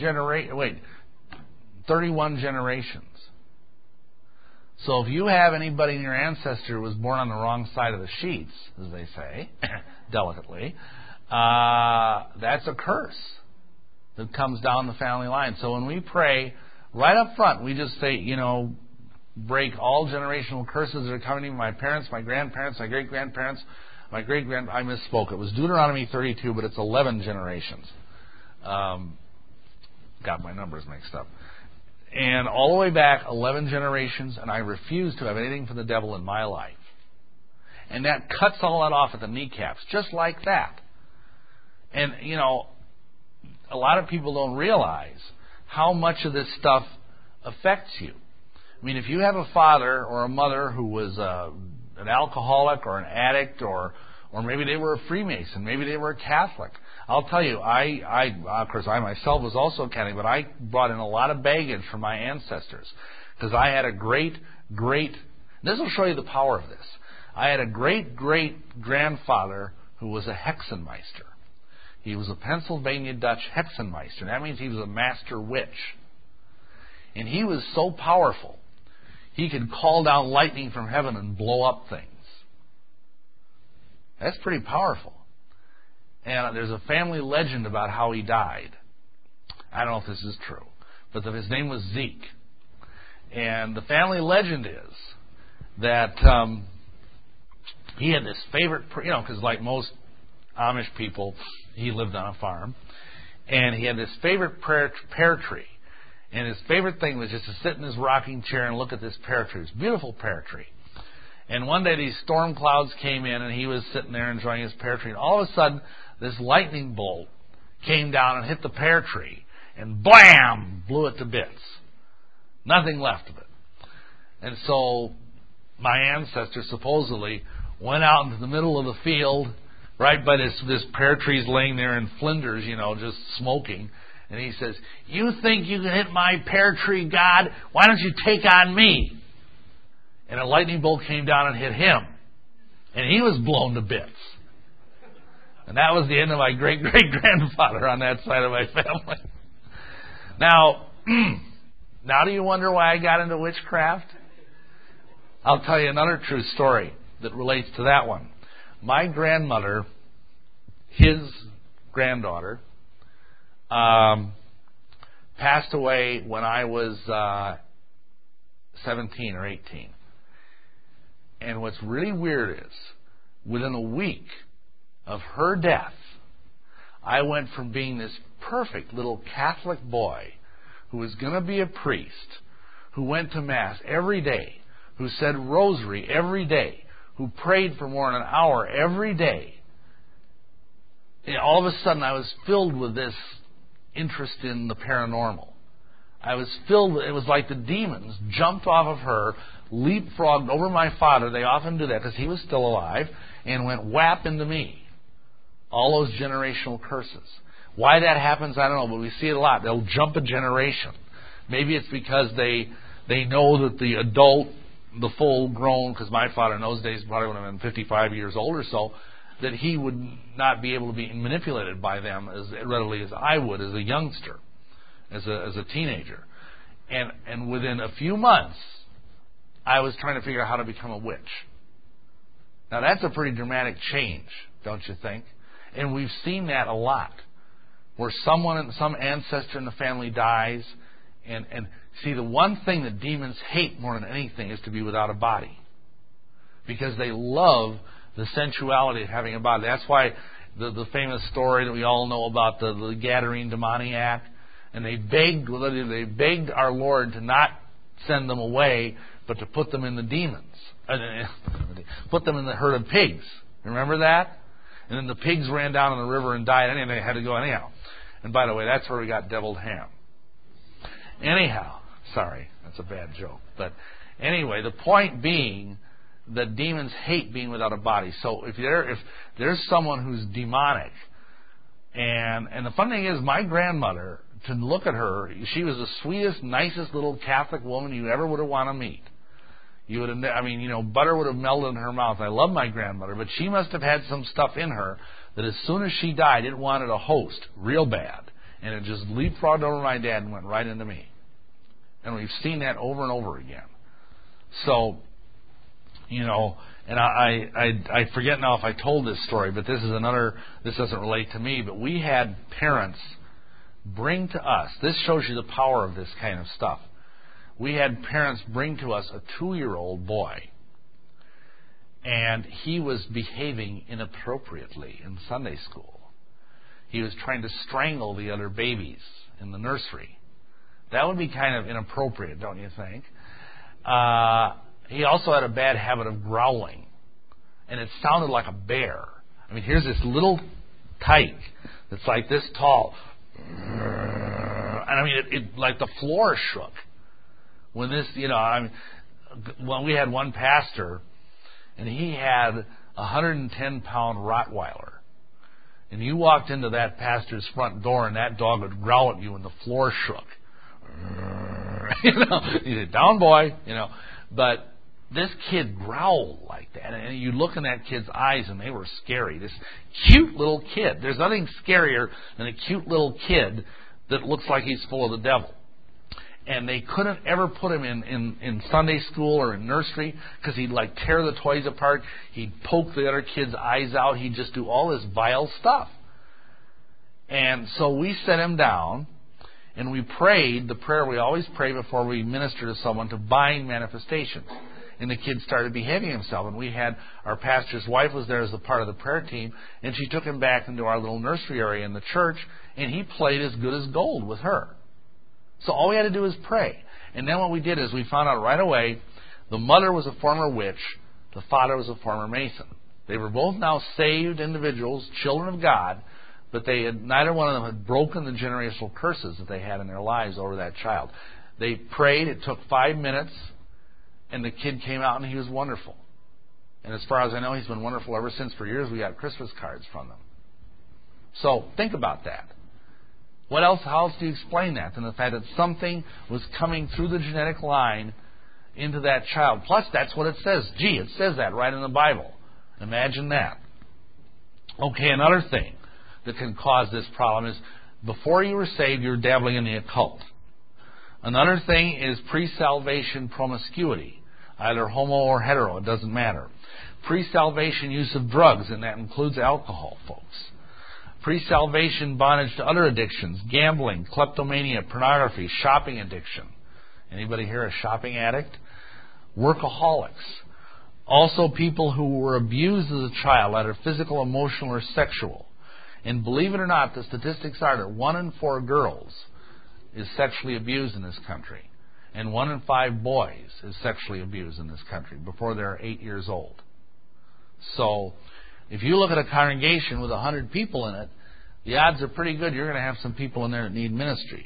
generations. So if you have anybody in your ancestor who was born on the wrong side of the sheets, as they say, delicately, that's a curse that comes down the family line. So when we pray Right up front, we just say, break all generational curses that are coming to me, my parents, my grandparents, my great-grandparents, I misspoke. It was Deuteronomy 32, but it's 11 generations. Got my numbers mixed up. And all the way back, 11 generations, and I refuse to have anything from the devil in my life. And that cuts all that off at the kneecaps, just like that. And, a lot of people don't realize how much of this stuff affects you. I mean, if you have a father or a mother who was an alcoholic or an addict, or maybe they were a Freemason, maybe they were a Catholic. I'll tell you, of course, I myself was also Catholic, but I brought in a lot of baggage from my ancestors because I had a great, this will show you the power of this. I had a great-grandfather who was a Hexenmeister. He was a Pennsylvania Dutch Hexenmeister. That means he was a master witch. And he was so powerful, he could call down lightning from heaven and blow up things. That's pretty powerful. And there's a family legend about how he died. I don't know if this is true, but his name was Zeke. And the family legend is that he had this favorite, because like most Amish people, he lived on a farm, and he had this favorite pear tree. And his favorite thing was just to sit in his rocking chair and look at this pear tree. This beautiful pear tree. And one day these storm clouds came in, and he was sitting there enjoying his pear tree. And all of a sudden, this lightning bolt came down and hit the pear tree, and blam, blew it to bits. Nothing left of it. And so my ancestor supposedly went out into the middle of the field, right by this pear tree's laying there in flinders, just smoking. And he says, "You think you can hit my pear tree, God? Why don't you take on me?" And a lightning bolt came down and hit him. And he was blown to bits. And that was the end of my great-great-grandfather on that side of my family. Now do you wonder why I got into witchcraft? I'll tell you another true story that relates to that one. My grandmother, his granddaughter, passed away when I was 17 or 18. And what's really weird is, within a week of her death, I went from being this perfect little Catholic boy who was going to be a priest, who went to Mass every day, who said rosary every day, who prayed for more than an hour every day. And all of a sudden, I was filled with this interest in the paranormal. I was filled with, it was like the demons jumped off of her, leapfrogged over my father. They often do that because he was still alive, and went whap into me. All those generational curses. Why that happens, I don't know, but we see it a lot. They'll jump a generation. Maybe it's because they know that the adult, the full-grown, because my father in those days probably would have been 55 years old or so, that he would not be able to be manipulated by them as readily as I would as a youngster, as a teenager. And within a few months, I was trying to figure out how to become a witch. Now that's a pretty dramatic change, don't you think? And we've seen that a lot, where some ancestor in the family dies, and see, the one thing that demons hate more than anything is to be without a body, because they love the sensuality of having a body. That's why the famous story that we all know about the Gadarene demoniac, and they begged our Lord to not send them away, but to put them in the demons, put them in the herd of pigs. Remember that? And then the pigs ran down in the river and died, and they had to go anyhow. And by the way, that's where we got deviled ham. Anyhow, sorry, that's a bad joke. But anyway, the point being that demons hate being without a body. So if there's someone who's demonic, and the funny thing is, my grandmother, to look at her, she was the sweetest, nicest little Catholic woman you ever would have want to meet. You would have, butter would have melted in her mouth. I love my grandmother, but she must have had some stuff in her that as soon as she died, it wanted a host real bad, and it just leapfrogged over my dad and went right into me. And we've seen that over and over again. So, and I forget now if I told this story, but this doesn't relate to me, but we had parents bring to us, this shows you the power of this kind of stuff. We had parents bring to us a 2-year-old boy, and he was behaving inappropriately in Sunday school. He was trying to strangle the other babies in the nursery. That would be kind of inappropriate, don't you think? He also had a bad habit of growling, and it sounded like a bear. I mean, here's this little tyke that's like this tall, and I mean, it like the floor shook when this, when we had one pastor, and he had a 110-pound Rottweiler, and you walked into that pastor's front door, and that dog would growl at you, and the floor shook. He said, "Down, boy," But this kid growled like that, and you look in that kid's eyes, and they were scary. This cute little kid. There's nothing scarier than a cute little kid that looks like he's full of the devil. And they couldn't ever put him in Sunday school or in nursery because he'd like tear the toys apart. He'd poke the other kids' eyes out. He'd just do all this vile stuff. And so we set him down, and we prayed the prayer we always pray before we minister to someone to bind manifestations. And the kid started behaving himself. And we had our pastor's wife was there as a part of the prayer team, and she took him back into our little nursery area in the church, and he played as good as gold with her. So all we had to do was pray. And then what we did is we found out right away the mother was a former witch, the father was a former Mason. They were both now saved individuals, children of God, but neither one of them had broken the generational curses that they had in their lives over that child. They prayed. It took 5 minutes, and the kid came out, and he was wonderful. And as far as I know, he's been wonderful ever since. For years, we got Christmas cards from them. So think about that. How else do you explain that than the fact that something was coming through the genetic line into that child? Plus, that's what it says. Gee, it says that right in the Bible. Imagine that. Okay, another thing that can cause this problem is before you were saved, you were dabbling in the occult. Another thing is pre-salvation promiscuity, either homo or hetero, it doesn't matter. Pre-salvation use of drugs, and that includes alcohol, folks. Pre-salvation bondage to other addictions, gambling, kleptomania, pornography, shopping addiction. Anybody here a shopping addict? Workaholics. Also people who were abused as a child, either physical, emotional, or sexual. And believe it or not, the statistics are that 1 in 4 girls is sexually abused in this country. And 1 in 5 boys is sexually abused in this country before they're 8 years old. So if you look at a congregation with 100 people in it, the odds are pretty good you're going to have some people in there that need ministry.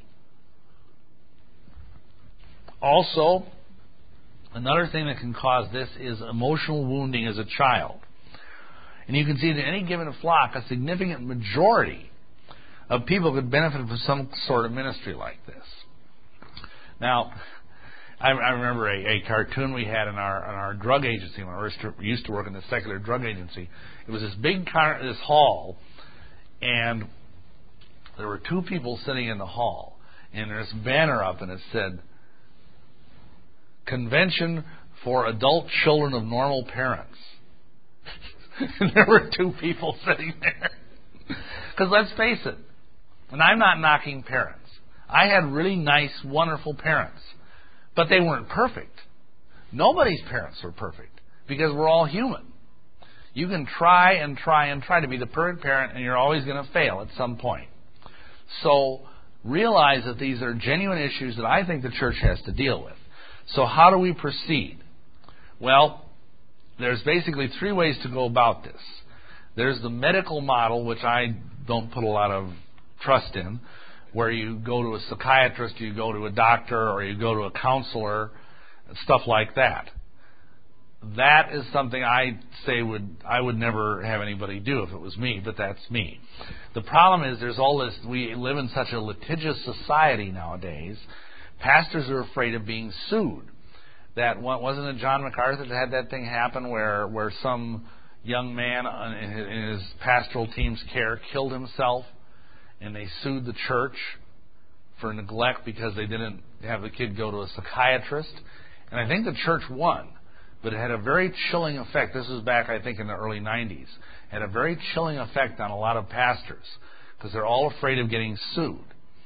Also, another thing that can cause this is emotional wounding as a child. And you can see that in any given flock, a significant majority of people could benefit from some sort of ministry like this. Now, I remember a cartoon we had in our drug agency when I used to work in the secular drug agency. It was this big this hall, and there were 2 people sitting in the hall, and there's a banner up, and it said, "Convention for Adult Children of Normal Parents." And there were 2 people sitting there. Because let's face it, and I'm not knocking parents. I had really nice, wonderful parents. But they weren't perfect. Nobody's parents were perfect. Because we're all human. You can try and try and try to be the perfect parent, and you're always going to fail at some point. So realize that these are genuine issues that I think the church has to deal with. So how do we proceed? Well, there's basically 3 ways to go about this. There's the medical model, which I don't put a lot of trust in, where you go to a psychiatrist, you go to a doctor, or you go to a counselor, stuff like that. That is something I would never have anybody do if it was me, but that's me. The problem is there's all this, we live in such a litigious society nowadays. Pastors are afraid of being sued. That wasn't it John MacArthur that had that thing happen where some young man in his pastoral team's care killed himself, and they sued the church for neglect because they didn't have the kid go to a psychiatrist. And I think the church won, but it had a very chilling effect. This was back, I think, in the early 90s. It had a very chilling effect on a lot of pastors because they're all afraid of getting sued.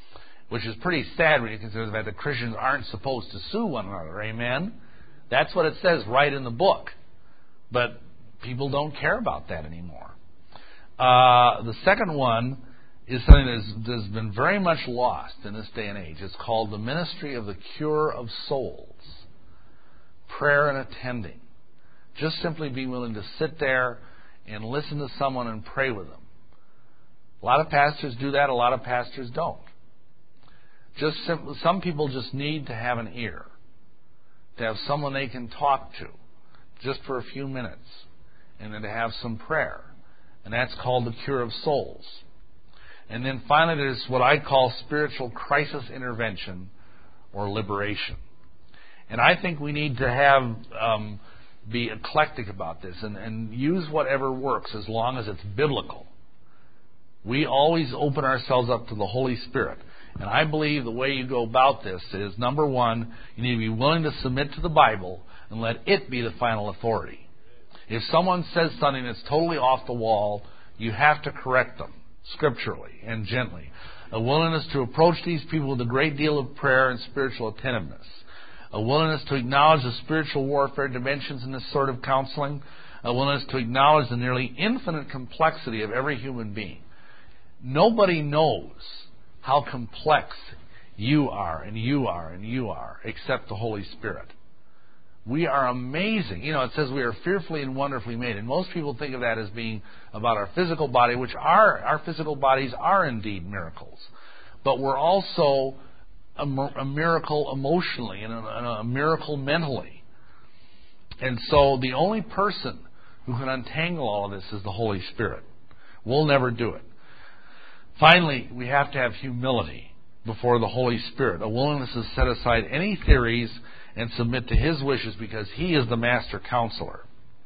which is pretty sad when you consider the fact that Christians aren't supposed to sue one another. Amen? That's what it says right in the book. But people don't care about that anymore. The second one is something that has been very much lost in this day and age. It's called the ministry of the cure of souls. Prayer and attending. Just simply be willing to sit there and listen to someone and pray with them. A lot of pastors do that. A lot of pastors don't. Some people just need to have an ear, to have someone they can talk to just for a few minutes, and then to have some prayer. And that's called the cure of souls. And then finally, there's what I call spiritual crisis intervention or liberation. And I think we need to have be eclectic about this and use whatever works as long as it's biblical. We always open ourselves up to the Holy Spirit. And I believe the way you go about this is, number one, you need to be willing to submit to the Bible and let it be the final authority. If someone says something that's totally off the wall, you have to correct them scripturally and gently. A willingness to approach these people with a great deal of prayer and spiritual attentiveness. A willingness to acknowledge the spiritual warfare dimensions in this sort of counseling. A willingness to acknowledge the nearly infinite complexity of every human being. Nobody knows how complex you are and you are and you are except the Holy Spirit. We are amazing. You know, it says we are fearfully and wonderfully made. And most people think of that as being about our physical body, which our physical bodies are indeed miracles. But we're also a miracle emotionally and a miracle mentally. And so the only person who can untangle all of this is the Holy Spirit. We'll never do it. Finally, we have to have humility before the Holy Spirit, a willingness to set aside any theories and submit to His wishes because He is the master counselor.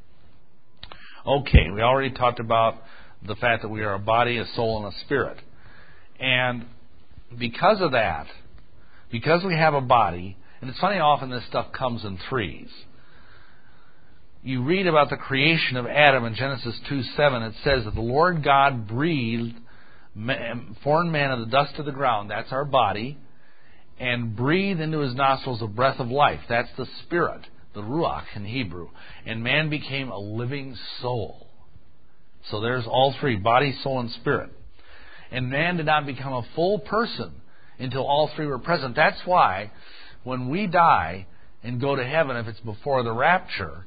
Okay, we already talked about the fact that we are a body, a soul, and a spirit. And because of that, because we have a body, and it's funny often this stuff comes in threes. You read about the creation of Adam in Genesis 2:7. It says that the Lord God breathed formed man of the dust of the ground, that's our body, and breathed into his nostrils a breath of life. That's the spirit, the ruach in Hebrew. And man became a living soul. So there's all three, body, soul, and spirit. And man did not become a full person until all three were present. That's why when we die and go to heaven, if it's before the rapture,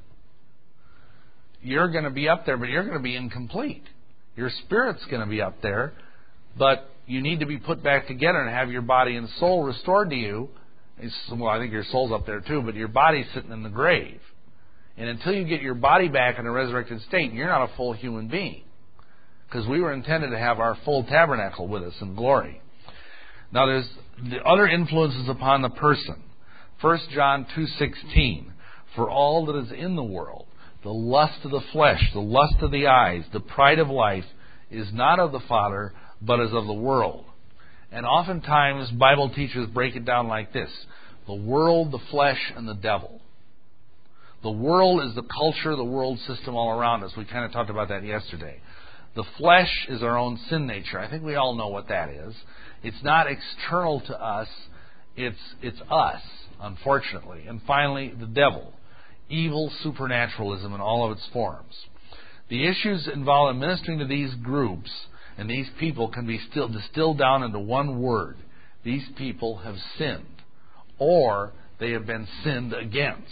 you're going to be up there, but you're going to be incomplete. Your spirit's going to be up there, but you need to be put back together and have your body and soul restored to you. Well, I think your soul's up there too, but your body's sitting in the grave. And until you get your body back in a resurrected state, you're not a full human being. Because we were intended to have our full tabernacle with us in glory. Now there's the other influences upon the person. 1 John 2:16, for all that is in the world, the lust of the flesh, the lust of the eyes, the pride of life, is not of the Father, but is of the world. And oftentimes Bible teachers break it down like this: the world, the flesh, and the devil. The world is the culture, the world system all around us. We kind of talked about that yesterday. The flesh is our own sin nature. I think we all know what that is. It's not external to us. It's us, unfortunately. And finally, the devil. Evil supernaturalism in all of its forms. The issues involved in ministering to these groups and these people can be still distilled down into one word. These people have sinned, or they have been sinned against.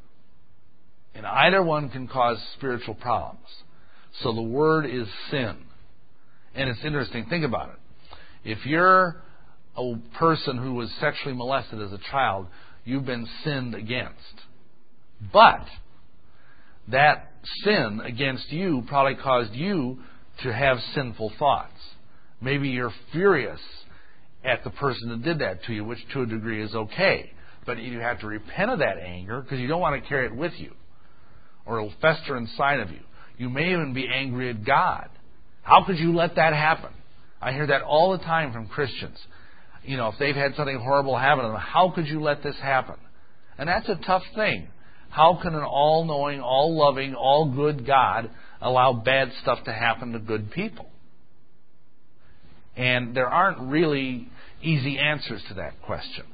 And either one can cause spiritual problems. So the word is sin. And it's interesting, think about it. If you're a person who was sexually molested as a child, you've been sinned against. But that sin against you probably caused you to have sinful thoughts. Maybe you're furious at the person that did that to you, which to a degree is okay. But you have to repent of that anger because you don't want to carry it with you, or it'll fester inside of you. You may even be angry at God. How could you let that happen? I hear that all the time from Christians. You know, if they've had something horrible happen to them, how could you let this happen? And that's a tough thing. How can an all-knowing, all-loving, all-good God allow bad stuff to happen to good people? And there aren't really, easy answers to that question.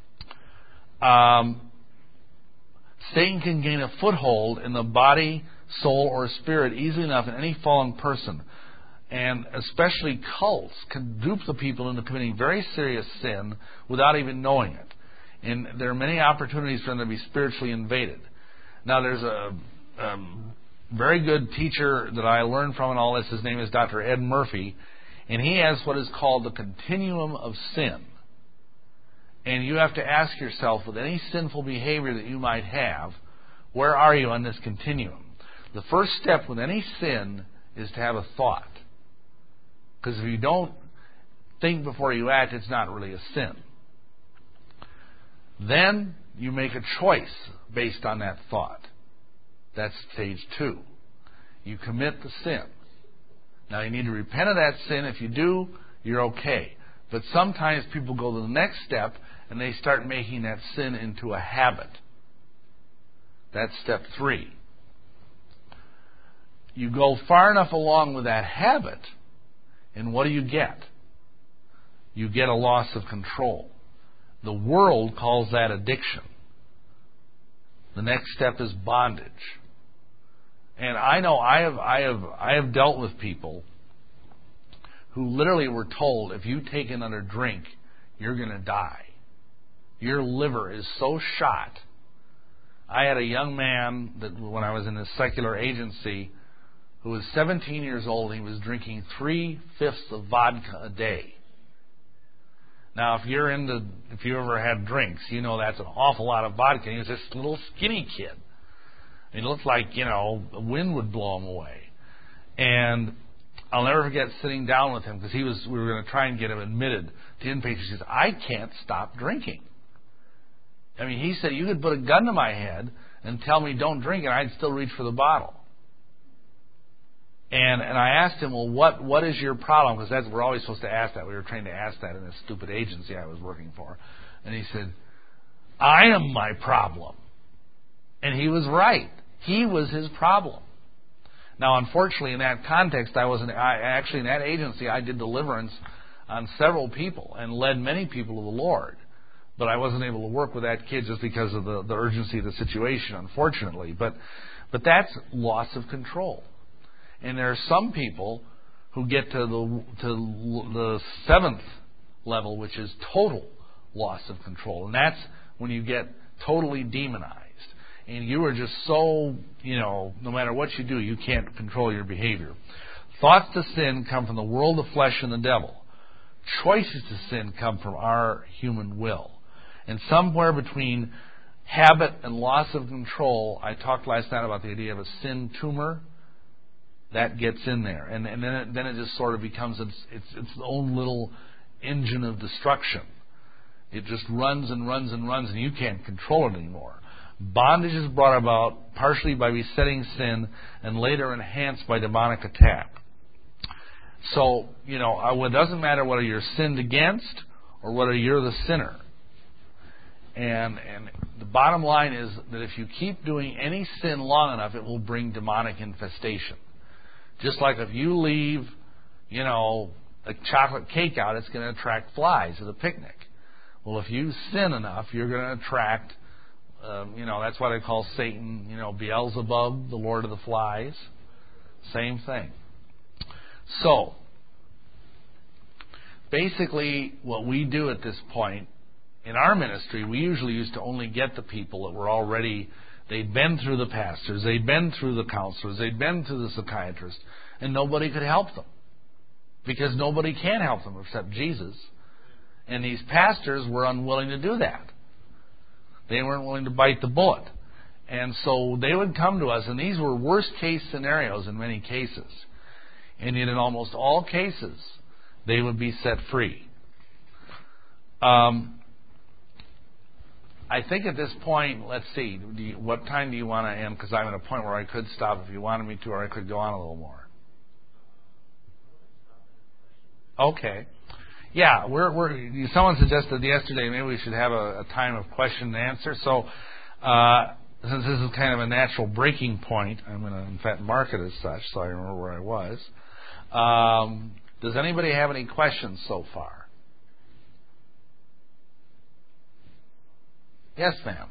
Satan can gain a foothold in the body, soul, or spirit easily enough in any fallen person. And especially cults can dupe the people into committing very serious sin without even knowing it. And there are many opportunities for them to be spiritually invaded. Now, there's a very good teacher that I learned from in all this. His name is Dr. Ed Murphy. And he has what is called the continuum of sin. And you have to ask yourself, with any sinful behavior that you might have, where are you on this continuum? The first step with any sin is to have a thought. Because if you don't think before you act, it's not really a sin. Then you make a choice based on that thought. That's stage 2. You commit the sin. Now you need to repent of that sin. If you do, you're okay. But sometimes people go to the next step and they start making that sin into a habit. That's step 3. You go far enough along with that habit, and what do you get? You get a loss of control. The world calls that addiction. The next step is bondage. And I know I have dealt with people who literally were told, if you take another drink, you're going to die. Your liver is so shot. I had a young man that when I was in a secular agency who was 17 years old. He was drinking 3/5 of vodka a day. Now, if you ever had drinks, you know that's an awful lot of vodka. He was this little skinny kid. He looked like, the wind would blow him away. And I'll never forget sitting down with him because we were going to try and get him admitted to inpatient. He says, I can't stop drinking. I mean, he said, you could put a gun to my head and tell me don't drink, and I'd still reach for the bottle. And I asked him, well, what is your problem? Because we're always supposed to ask that. We were trained to ask that in this stupid agency I was working for. And he said, I am my problem. And he was right. He was his problem. Now, unfortunately, in that context, actually in that agency, I did deliverance on several people and led many people to the Lord. But I wasn't able to work with that kid just because of the urgency of the situation, unfortunately. But that's loss of control. And there are some people who get to the 7th level, which is total loss of control. And that's when you get totally demonized. And you are just so, no matter what you do, you can't control your behavior. Thoughts to sin come from the world of flesh and the devil. Choices to sin come from our human will. And somewhere between habit and loss of control, I talked last night about the idea of a sin tumor. That gets in there. And then it just sort of becomes its own little engine of destruction. It just runs and runs and runs, and you can't control it anymore. Bondage is brought about partially by besetting sin and later enhanced by demonic attack. So, it doesn't matter whether you're sinned against or whether you're the sinner. And the bottom line is that if you keep doing any sin long enough, it will bring demonic infestation. Just like if you leave, a chocolate cake out, it's going to attract flies at a picnic. Well, if you sin enough, you're going to attract, that's why they call Satan, Beelzebub, the Lord of the Flies. Same thing. So, basically, what we do at this point, in our ministry, we usually used to only get the people that were already, they'd been through the pastors, they'd been through the counselors, they'd been through the psychiatrist, and nobody could help them. Because nobody can help them except Jesus. And these pastors were unwilling to do that. They weren't willing to bite the bullet. And so they would come to us, and these were worst case scenarios in many cases. And yet in almost all cases, they would be set free. I think at this point, let's see, what time do you want to end? Because I'm at a point where I could stop if you wanted me to, or I could go on a little more. Okay. Yeah, someone suggested yesterday maybe we should have a time of question and answer. So since this is kind of a natural breaking point, I'm going to, in fact, mark it as such so I remember where I was. Does anybody have any questions so far? Yes, ma'am.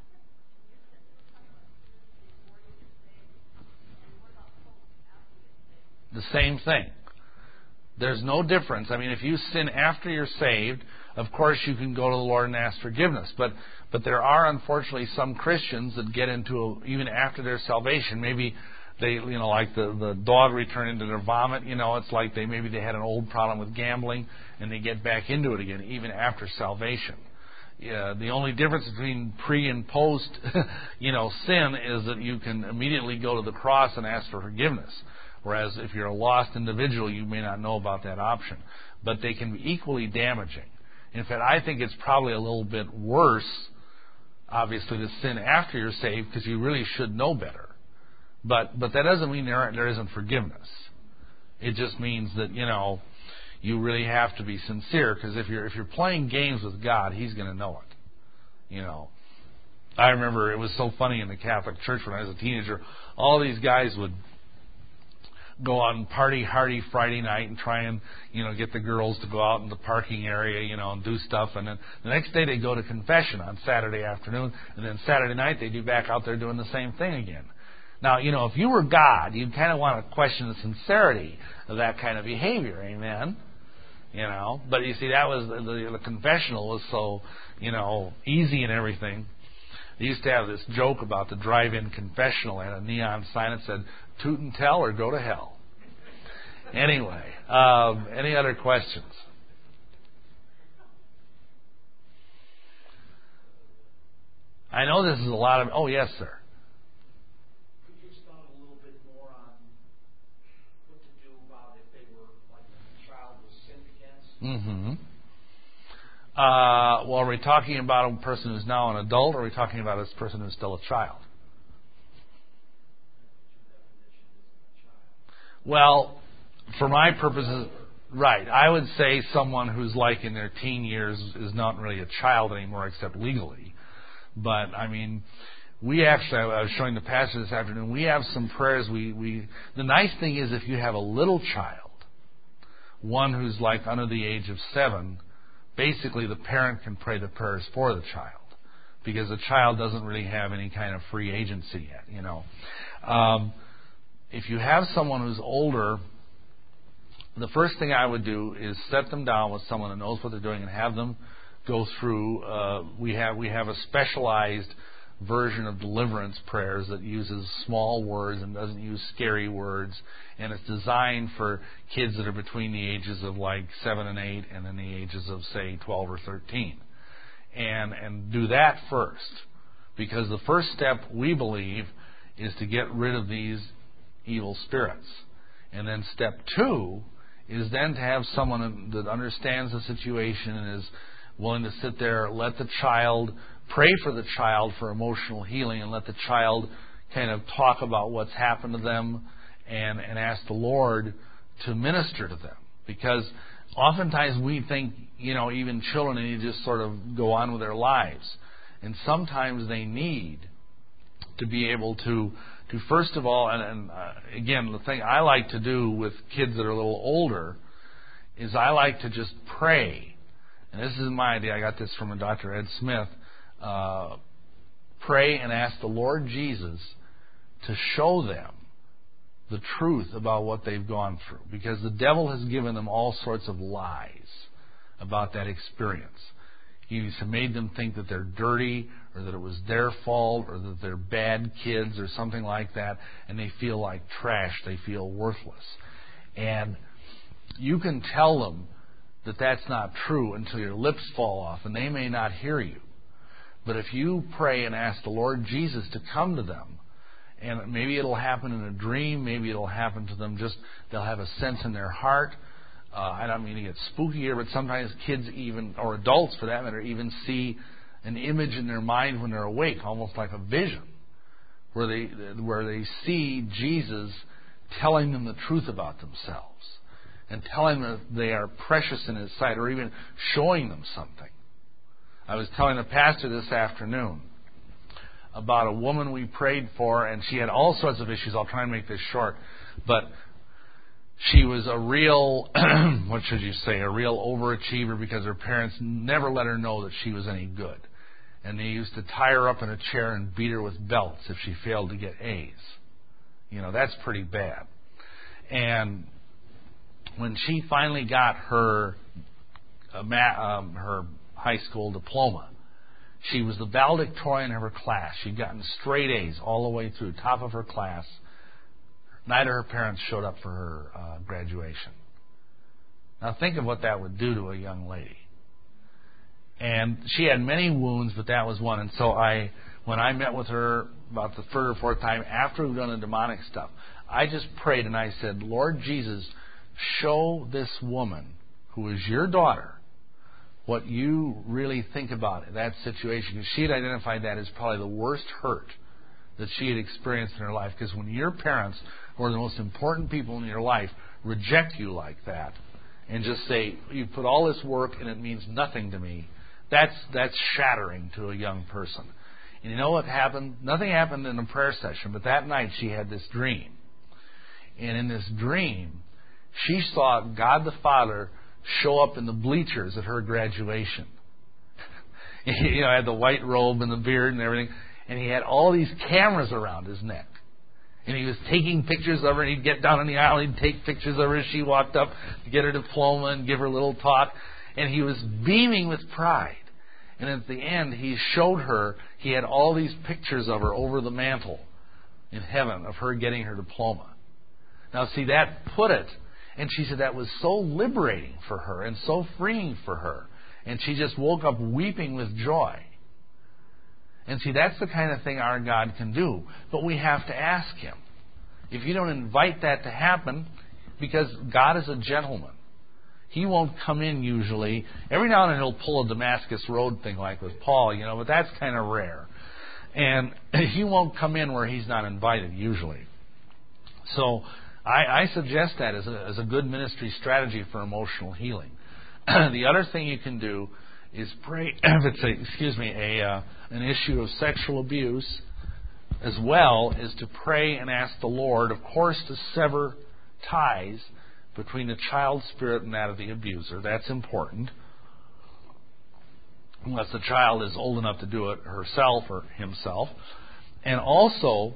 The same thing. There's no difference. I mean, if you sin after you're saved, of course you can go to the Lord and ask forgiveness. But there are unfortunately some Christians that get into even after their salvation. Maybe they, like the dog returning to their vomit. It's like they had an old problem with gambling and they get back into it again even after salvation. Yeah, the only difference between pre and post, sin is that you can immediately go to the cross and ask for forgiveness. Whereas if you're a lost individual, you may not know about that option. But they can be equally damaging. In fact, I think it's probably a little bit worse, obviously, to sin after you're saved because you really should know better. But that doesn't mean there isn't forgiveness. It just means that, you really have to be sincere, because if you're playing games with God, He's going to know it. I remember it was so funny in the Catholic Church when I was a teenager. All these guys would go out and party hardy Friday night and try and get the girls to go out in the parking area, and do stuff. And then the next day they'd go to confession on Saturday afternoon, and then Saturday night they'd be back out there doing the same thing again. Now, if you were God, you'd kind of want to question the sincerity of that kind of behavior. Amen. But you see, that was the confessional was so, easy and everything. They used to have this joke about the drive-in confessional and a neon sign that said, "Toot and tell or go to hell." Anyway, any other questions? I know this is a lot of... Oh, yes, sir. Could you expound a little bit more on what to do about if they were like a child was sinned against? Mm-hmm. Well, are we talking about a person who's now an adult, or are we talking about a person who's still a child? Well, for my purposes, right, I would say someone who's like in their teen years is not really a child anymore except legally. But, I mean, we actually, I was showing the pastor this afternoon, we have some prayers. The nice thing is if you have a little child, one who's like under the age of 7, basically the parent can pray the prayers for the child, because the child doesn't really have any kind of free agency yet, If you have someone who's older, the first thing I would do is set them down with someone that knows what they're doing and have them go through. We have a specialized version of deliverance prayers that uses small words and doesn't use scary words, and it's designed for kids that are between the ages of like 7 and 8 and then the ages of, say, 12 or 13. And do that first, because the first step, we believe, is to get rid of these evil spirits. And then step 2 is then to have someone that understands the situation and is willing to sit there, let the child, pray for the child for emotional healing, and let the child kind of talk about what's happened to them and ask the Lord to minister to them. Because oftentimes we think, even children need to just sort of go on with their lives. And sometimes they need to be able to first of all, and again, the thing I like to do with kids that are a little older is I like to just pray. And this is my idea. I got this from a Dr. Ed Smith. Pray and ask the Lord Jesus to show them the truth about what they've gone through. Because the devil has given them all sorts of lies about that experience. He's made them think that they're dirty, or that it was their fault, or that they're bad kids, or something like that, and they feel like trash. They feel worthless. And you can tell them that that's not true until your lips fall off, and they may not hear you. But if you pray and ask the Lord Jesus to come to them, and maybe it'll happen in a dream, maybe it'll happen to them just, they'll have a sense in their heart. I don't mean to get spooky here, but sometimes kids even, or adults for that matter, even see an image in their mind when they're awake, almost like a vision, where they see Jesus telling them the truth about themselves and telling them that they are precious in His sight, or even showing them something. I was telling the pastor this afternoon about a woman we prayed for, and she had all sorts of issues. I'll try and make this short, but she was a real, a real overachiever, because her parents never let her know that she was any good. And they used to tie her up in a chair and beat her with belts if she failed to get A's. That's pretty bad. And when she finally got her high school diploma, she was the valedictorian of her class. She'd gotten straight A's all the way through, top of her class. Neither of her parents showed up for her graduation. Now think of what that would do to a young lady. And she had many wounds, but that was one. And so when I met with her about the third or fourth time after we'd done the demonic stuff, I just prayed and I said, Lord Jesus, show this woman who is your daughter what you really think about it, that situation. Because she had identified that as probably the worst hurt that she had experienced in her life. Because when your parents, who are the most important people in your life, reject you like that and just say, you put all this work and it means nothing to me, that's shattering to a young person. And you know what happened? Nothing happened in a prayer session, but that night she had this dream. And in this dream, she saw God the Father show up in the bleachers at her graduation. Had the white robe and the beard and everything. And he had all these cameras around his neck. And he was taking pictures of her, and he'd get down on the aisle and he'd take pictures of her as she walked up to get her diploma and give her a little talk. And he was beaming with pride. And at the end, he showed her, he had all these pictures of her over the mantle in heaven of her getting her diploma. Now, see, that put it, and she said that was so liberating for her and so freeing for her. And she just woke up weeping with joy. And see, that's the kind of thing our God can do. But we have to ask Him. If you don't invite that to happen, because God is a gentleman, He won't come in usually. Every now and then He'll pull a Damascus Road thing like with Paul, but that's kind of rare. And He won't come in where He's not invited usually. So I suggest that as a good ministry strategy for emotional healing. The other thing you can do is pray, if it's an issue of sexual abuse, as well as to pray and ask the Lord, of course, to sever ties between the child's spirit and that of the abuser. That's important. Unless the child is old enough to do it herself or himself. And also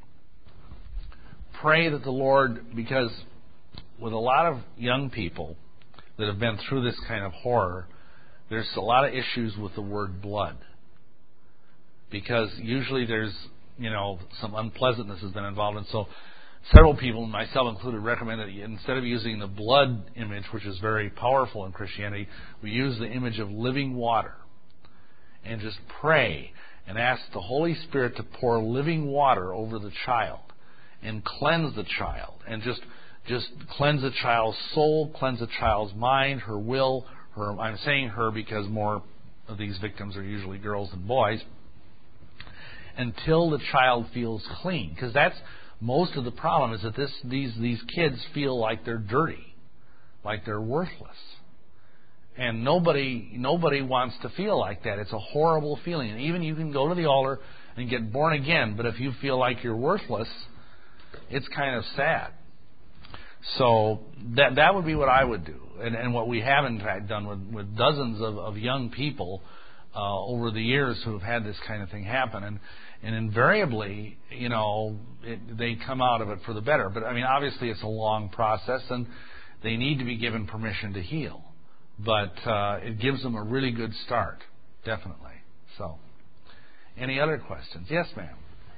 pray that the Lord, because with a lot of young people that have been through this kind of horror, there's a lot of issues with the word blood. Because usually there's, some unpleasantness has been involved. And so several people, myself included, recommend that instead of using the blood image, which is very powerful in Christianity, we use the image of living water. And just pray and ask the Holy Spirit to pour living water over the child and cleanse the child. And just cleanse the child's soul, cleanse the child's mind, her will. I'm saying her because more of these victims are usually girls than boys. Until the child feels clean. Because that's most of the problem, is that these kids feel like they're dirty, like they're worthless. And nobody wants to feel like that. It's a horrible feeling. And even you can go to the altar and get born again, but if you feel like you're worthless, it's kind of sad. So that would be what I would do. And what we have in fact done with dozens of young people over the years who have had this kind of thing happen. And invariably, they come out of it for the better. But obviously it's a long process, and they need to be given permission to heal. But it gives them a really good start, definitely. So, any other questions? Yes, ma'am.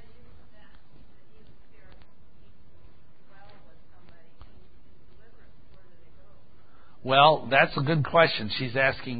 Well, that's a good question. She's asking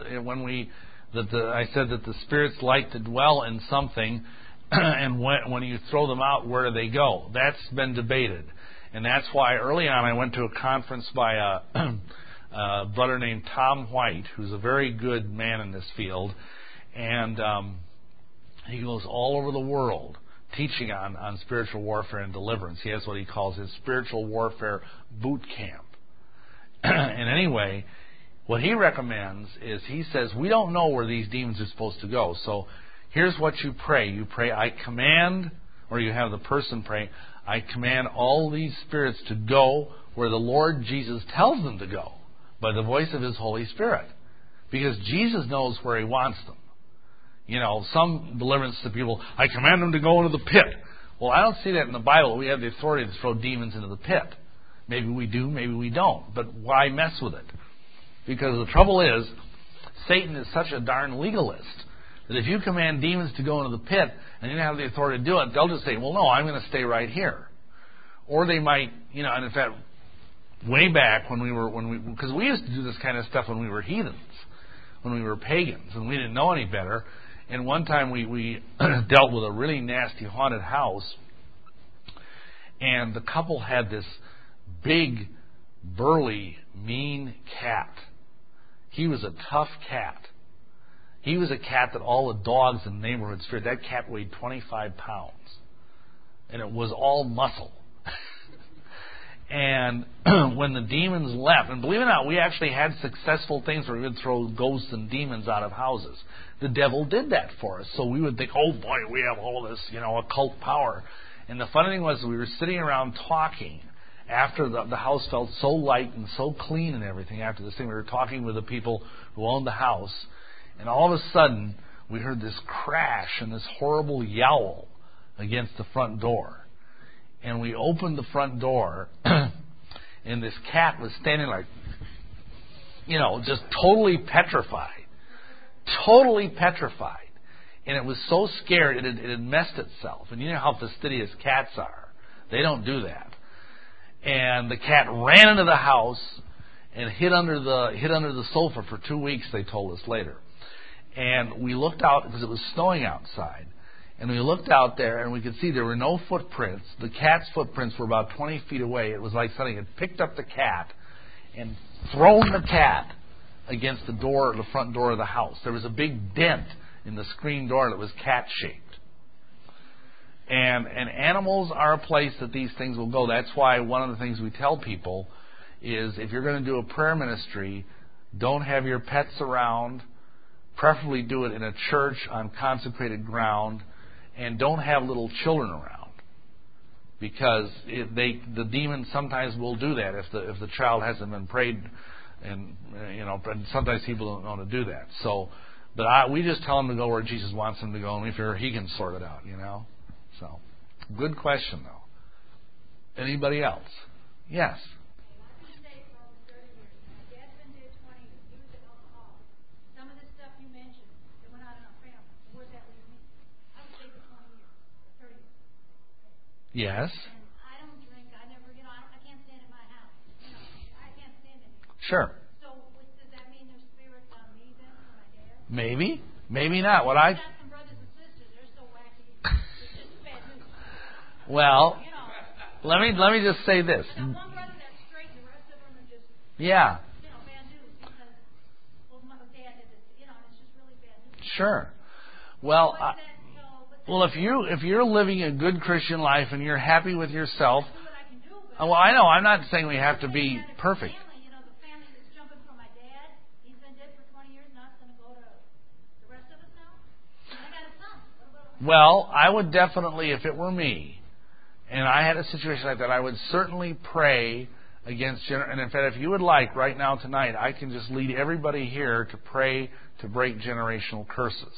I said that the spirits like to dwell in something, and when you throw them out, where do they go? That's been debated, and that's why early on I went to a conference by a brother named Tom White, who's a very good man in this field, and he goes all over the world teaching on spiritual warfare and deliverance. He has what he calls his spiritual warfare boot camp. And anyway, what he recommends is, he says, we don't know where these demons are supposed to go. So here's what you pray. You pray, I command, or you have the person pray, I command all these spirits to go where the Lord Jesus tells them to go by the voice of His Holy Spirit. Because Jesus knows where He wants them. Some deliverance to people, I command them to go into the pit. Well, I don't see that in the Bible. We have the authority to throw demons into the pit. Maybe we do, maybe we don't. But why mess with it? Because the trouble is, Satan is such a darn legalist that if you command demons to go into the pit and you don't have the authority to do it, they'll just say, well, no, I'm going to stay right here. Or they might, and in fact, way back because we used to do this kind of stuff when we were heathens, when we were pagans, and we didn't know any better. And one time we dealt with a really nasty haunted house, and the couple had this big, burly, mean cat. He was a tough cat. He was a cat that all the dogs in the neighborhood feared. That cat weighed 25 pounds, and it was all muscle. And when the demons left, and believe it or not, we actually had successful things where we would throw ghosts and demons out of houses. The devil did that for us. So we would think, oh boy, we have all this, occult power. And the funny thing was we were sitting around talking after the house felt so light and so clean and everything after this thing. We were talking with the people who owned the house. And all of a sudden, we heard this crash and this horrible yowl against the front door. And we opened the front door, and this cat was standing like, just totally petrified. Totally petrified. And it was so scared it had messed itself. And you know how fastidious cats are. They don't do that. And the cat ran into the house and hid under the sofa for 2 weeks, they told us later. And we looked out because it was snowing outside. And we looked out there, and we could see there were no footprints. The cat's footprints were about 20 feet away. It was like somebody had picked up the cat and thrown the cat against the front door of the house. There was a big dent in the screen door that was cat-shaped. And animals are a place that these things will go. That's why one of the things we tell people is if you're going to do a prayer ministry, don't have your pets around. Preferably do it in a church on consecrated ground. And don't have little children around, because the demons sometimes will do that if the child hasn't been prayed, and sometimes people don't know to do that. So, but we just tell them to go where Jesus wants them to go, and he can sort it out, So, good question though. Anybody else? Yes. Yes. And I don't drink. I never, I can't stand at my house. I can't stand it. Sure. So does that mean there's spirits on me then for my dad? Maybe. Maybe not. I've got some brothers and sisters. They're so wacky. It's just bad news. Well, let me just say this. One brother that's straight, the rest of them are just bad news because my dad did this. It's just really bad news. Sure. Well. Well, if you're living a good Christian life and you're happy with yourself, well, I know. I'm not saying we have to be perfect. The family that's jumping from my dad, he's been dead for 20 years, now it's going to go to the rest of us now. And I got a son. Well, I would definitely, if it were me, and I had a situation like that, I would certainly pray against. And in fact, if you would like, right now tonight, I can just lead everybody here to pray to break generational curses.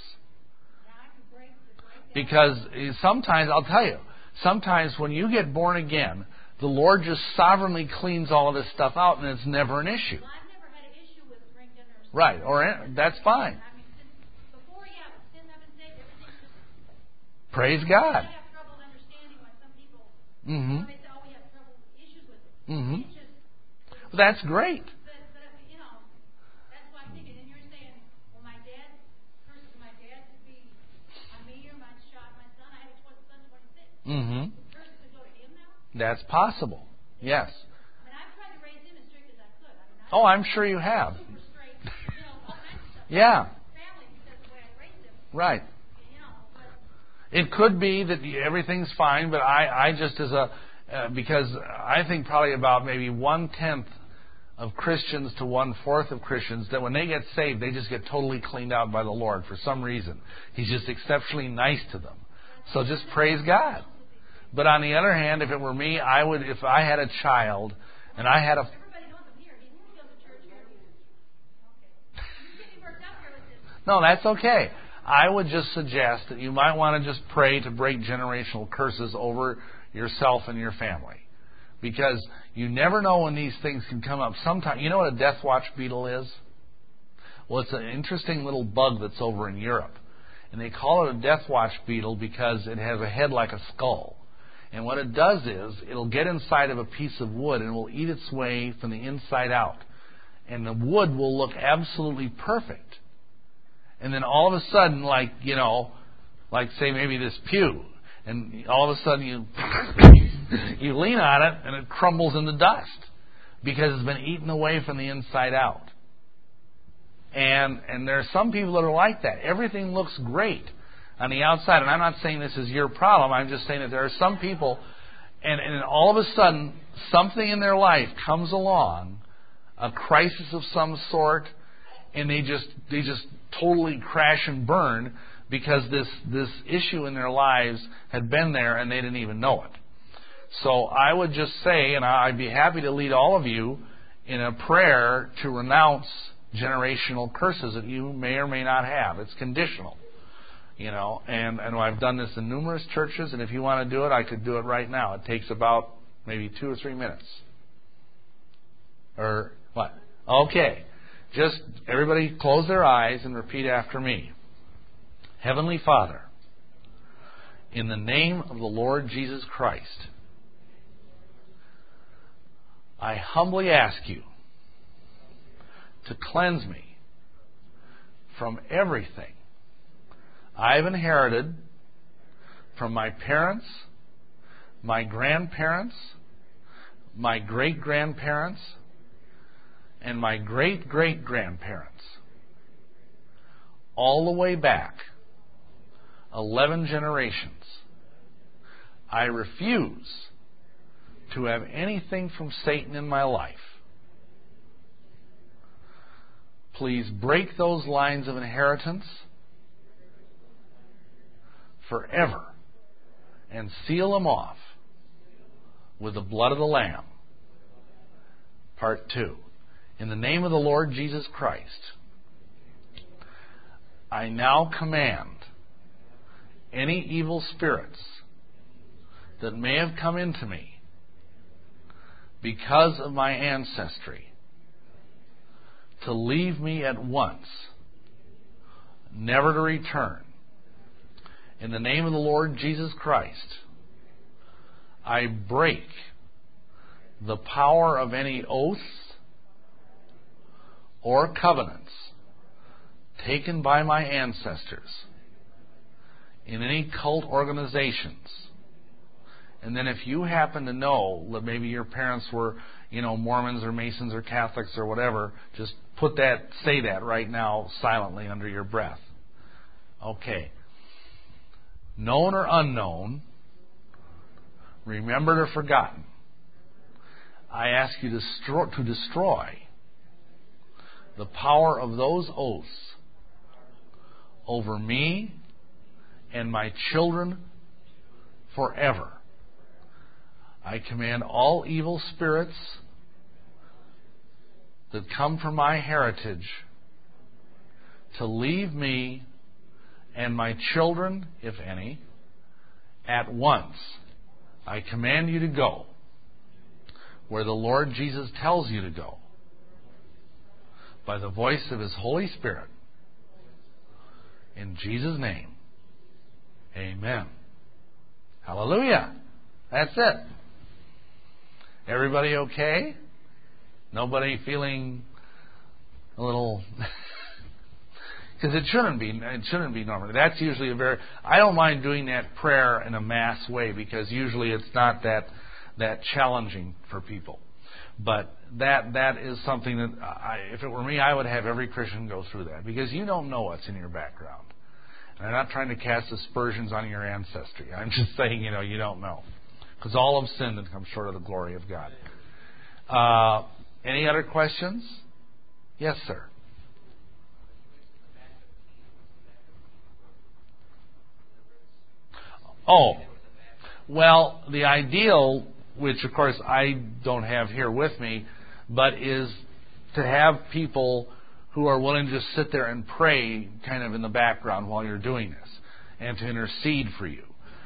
Because sometimes, I'll tell you, sometimes when you get born again, the Lord just sovereignly cleans all of this stuff out, and it's never an issue. Well, I've never had an issue with drinking or right, that's fine. Before, since I've been saved, everything's just... Praise God. I have trouble understanding why some people... Mm-hmm. They say, we have trouble issues with it. Mm-hmm. It's just... Well, that's great. But that's what I'm thinking. And you're saying, well, my dad, curses my dad to be on me or my son. I had a son 26. Mm-hmm. Curses to go to him now? That's possible. Yes. And I've tried to raise him as strict as I could. I'm sure you have. Super straight, all kinds of stuff. Yeah. Family, because the way I raised him. Right. But it could be that everything's fine, but I just because I think probably about maybe 1/10 of Christians to 1/4 of Christians that when they get saved, they just get totally cleaned out by the Lord for some reason. He's just exceptionally nice to them. So just praise God. But on the other hand, if it were me, I would, if I had a child and I had a... Everybody knows him here. He goes to church here. Okay. You're getting worked up here with this. No, that's okay. I would just suggest that you might want to just pray to break generational curses over yourself and your family. Because you never know when these things can come up. Sometimes, you know what a death watch beetle is? Well, it's an interesting little bug that's over in Europe. And they call it a death watch beetle because it has a head like a skull. And what it does is, it'll get inside of a piece of wood and it will eat its way from the inside out. And the wood will look absolutely perfect. And then all of a sudden, like say maybe this pew, and all of a sudden you lean on it and it crumbles into dust because it's been eaten away from the inside out. And there are some people that are like that. Everything looks great on the outside. And I'm not saying this is your problem. I'm just saying that there are some people, and all of a sudden, something in their life comes along, a crisis of some sort, and they just totally crash and burn because this issue in their lives had been there and they didn't even know it. So I would just say, and I'd be happy to lead all of you in a prayer to renounce generational curses that you may or may not have. It's conditional, and I've done this in numerous churches, and if you want to do it, I could do it right now. It takes about maybe 2 or 3 minutes. Or what? Okay. Just everybody close their eyes and repeat after me. Heavenly Father, in the name of the Lord Jesus Christ, I humbly ask you to cleanse me from everything I've inherited from my parents, my grandparents, my great-grandparents, and my great-great-grandparents, all the way back 11 generations. I refuse to have anything from Satan in my life. Please break those lines of inheritance forever and seal them off with the blood of the Lamb. Part 2. In the name of the Lord Jesus Christ, I now command any evil spirits that may have come into me because of my ancestry to leave me at once, never to return. In the name of the Lord Jesus Christ, I break the power of any oaths or covenants taken by my ancestors in any cult organizations. And then if you happen to know that maybe your parents were, Mormons or Masons or Catholics or whatever, just say that right now silently under your breath. Okay. Known or unknown, remembered or forgotten, I ask you to destroy the power of those oaths over me and my children forever. I command all evil spirits that come from my heritage to leave me and my children, if any, at once. I command you to go where the Lord Jesus tells you to go by the voice of His Holy Spirit. In Jesus' name, amen. Hallelujah. That's it. Everybody okay? Nobody feeling a little... Because it shouldn't be normal. That's usually I don't mind doing that prayer in a mass way because usually it's not that challenging for people. But that is something that, if it were me, I would have every Christian go through that because you don't know what's in your background. And I'm not trying to cast aspersions on your ancestry. I'm just saying, you don't know. Because all have sinned and come short of the glory of God. Any other questions? Yes, sir. Oh, well, the ideal, which of course I don't have here with me, but is to have people who are willing to just sit there and pray kind of in the background while you're doing this and to intercede for you.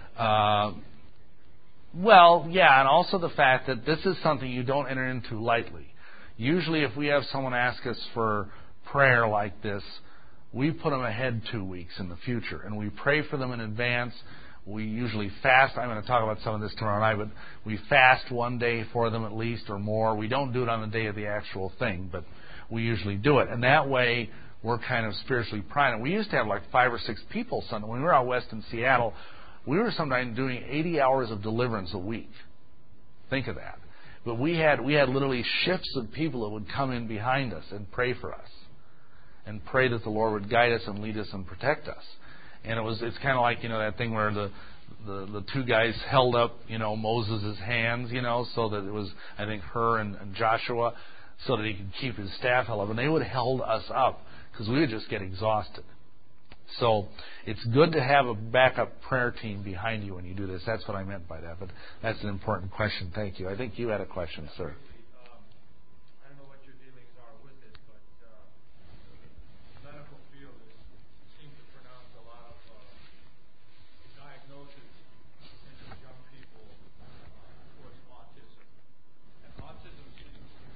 Well, yeah, and also the fact that this is something you don't enter into lightly. Usually if we have someone ask us for prayer like this, we put them ahead 2 weeks in the future, and we pray for them in advance. We usually fast. I'm going to talk about some of this tomorrow night, but we fast 1 day for them at least or more. We don't do it on the day of the actual thing, but we usually do it. And that way, we're kind of spiritually primed. We used to have like 5 or 6 people. When we were out west in Seattle, we were sometimes doing 80 hours of deliverance a week. Think of that. But we had literally shifts of people that would come in behind us and pray for us, and pray that the Lord would guide us and lead us and protect us. And it's kind of like, that thing where the 2 guys held up, Moses' hands, so that it was, I think, Hur and Joshua, so that he could keep his staff held up. And they would held us up because we would just get exhausted. So it's good to have a backup prayer team behind you when you do this. That's what I meant by that. But that's an important question. Thank you. I think you had a question, sir. I don't know what your dealings are with it, but the medical field seems to pronounce a lot of diagnosis in these young people towards autism. And autism seems to be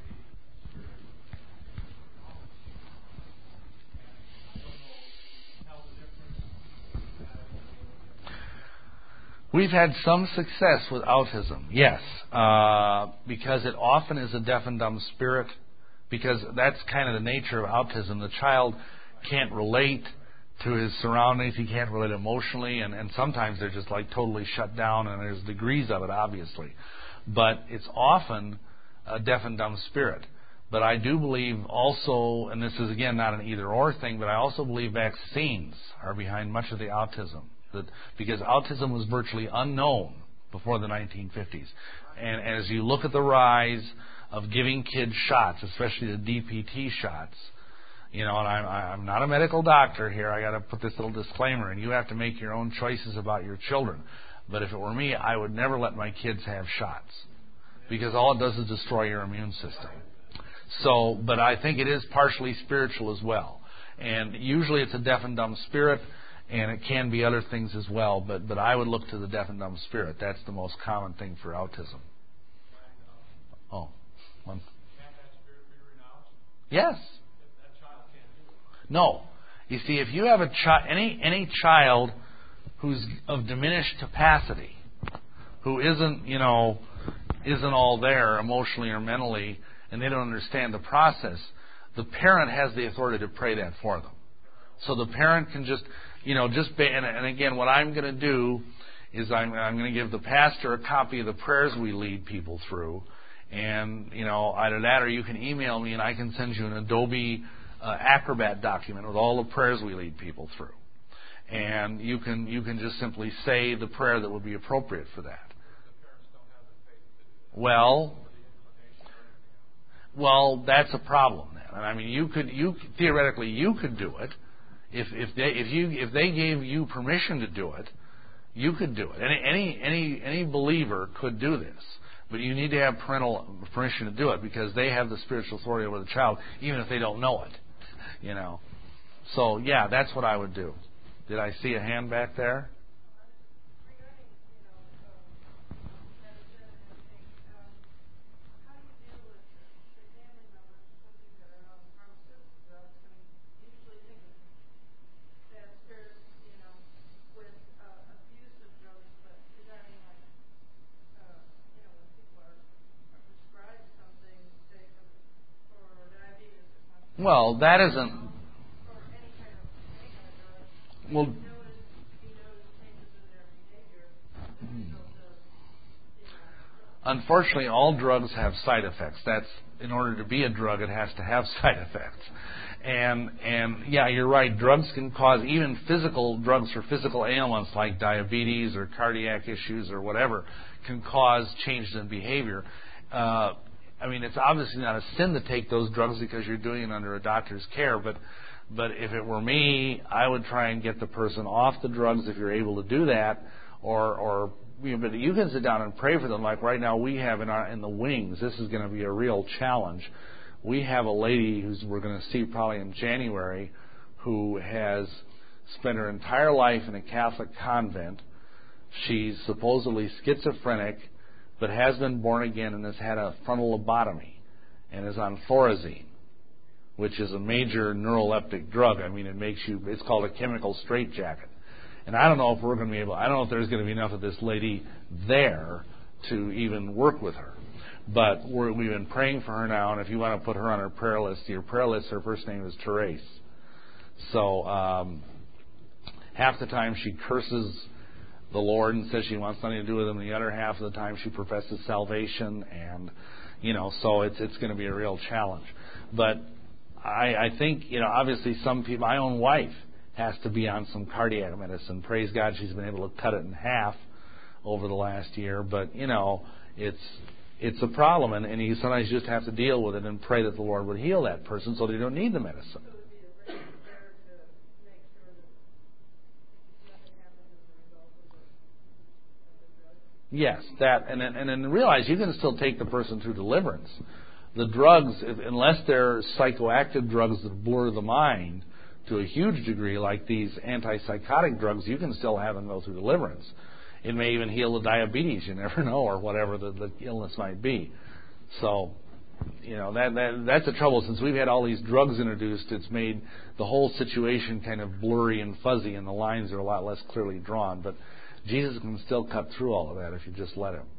We've had some success with autism, yes, because it often is a deaf and dumb spirit, because that's kind of the nature of autism. The child can't relate to his surroundings, he can't relate emotionally, and sometimes they're just like totally shut down, and there's degrees of it, obviously. But it's often a deaf and dumb spirit. But I do believe also, and this is again not an either-or thing, but I also believe vaccines are behind much of the autism. Because autism was virtually unknown before the 1950s. And as you look at the rise of giving kids shots, especially the DPT shots, and I'm not a medical doctor here, I got to put this little disclaimer, and you have to make your own choices about your children. But if it were me, I would never let my kids have shots, because all it does is destroy your immune system. But I think it is partially spiritual as well. And usually it's a deaf and dumb spirit, and it can be other things as well, but I would look to the deaf and dumb spirit. That's the most common thing for autism. Oh, one. Can't that spirit be renounced? Yes. That child can't do it. No. You see, if you have any child who's of diminished capacity, who isn't all there emotionally or mentally, and they don't understand the process, the parent has the authority to pray that for them. So the parent can just and again, what I'm going to do is I'm going to give the pastor a copy of the prayers we lead people through, and either that or you can email me and I can send you an Adobe Acrobat document with all the prayers we lead people through, and you can just simply say the prayer that would be appropriate for that. Well, that's a problem then. I mean, you theoretically you could do it. If they gave you permission to do it, you could do it. Any believer could do this, but you need to have parental permission to do it because they have the spiritual authority over the child, even if they don't know it. So yeah, that's what I would do. Did I see a hand back there? Well, that isn't. Well, unfortunately, all drugs have side effects. That's in order to be a drug, it has to have side effects. And yeah, you're right. Drugs can cause even physical drugs for physical ailments like diabetes or cardiac issues or whatever can cause changes in behavior. I mean, it's obviously not a sin to take those drugs because you're doing it under a doctor's care, but if it were me, I would try and get the person off the drugs if you're able to do that, or but you can sit down and pray for them. Like right now we have in the wings, this is going to be a real challenge. we have a lady who's we're going to see probably in January who has spent her entire life in a Catholic convent. She's supposedly schizophrenic, but has been born again and has had a frontal lobotomy and is on Thorazine, which is a major neuroleptic drug. I mean, it's called a chemical straitjacket. And I don't know if I don't know if there's going to be enough of this lady there to even work with her. But we've been praying for her now, and if you want to put her on our prayer list, your prayer list, her first name is Therese. So half the time she curses the Lord and says she wants nothing to do with him. The other half of the time she professes salvation, and so it's going to be a real challenge. But I think obviously some people. My own wife has to be on some cardiac medicine. Praise God, she's been able to cut it in half over the last year. But it's a problem, and you sometimes just have to deal with it and pray that the Lord would heal that person so they don't need the medicine. Yes, that, and then realize you can still take the person through deliverance. The drugs, unless they're psychoactive drugs that blur the mind to a huge degree, like these antipsychotic drugs, you can still have them go through deliverance. It may even heal the diabetes, you never know, or whatever the illness might be. So, that's the trouble. Since we've had all these drugs introduced, it's made the whole situation kind of blurry and fuzzy, and the lines are a lot less clearly drawn. But Jesus can still cut through all of that if you just let him.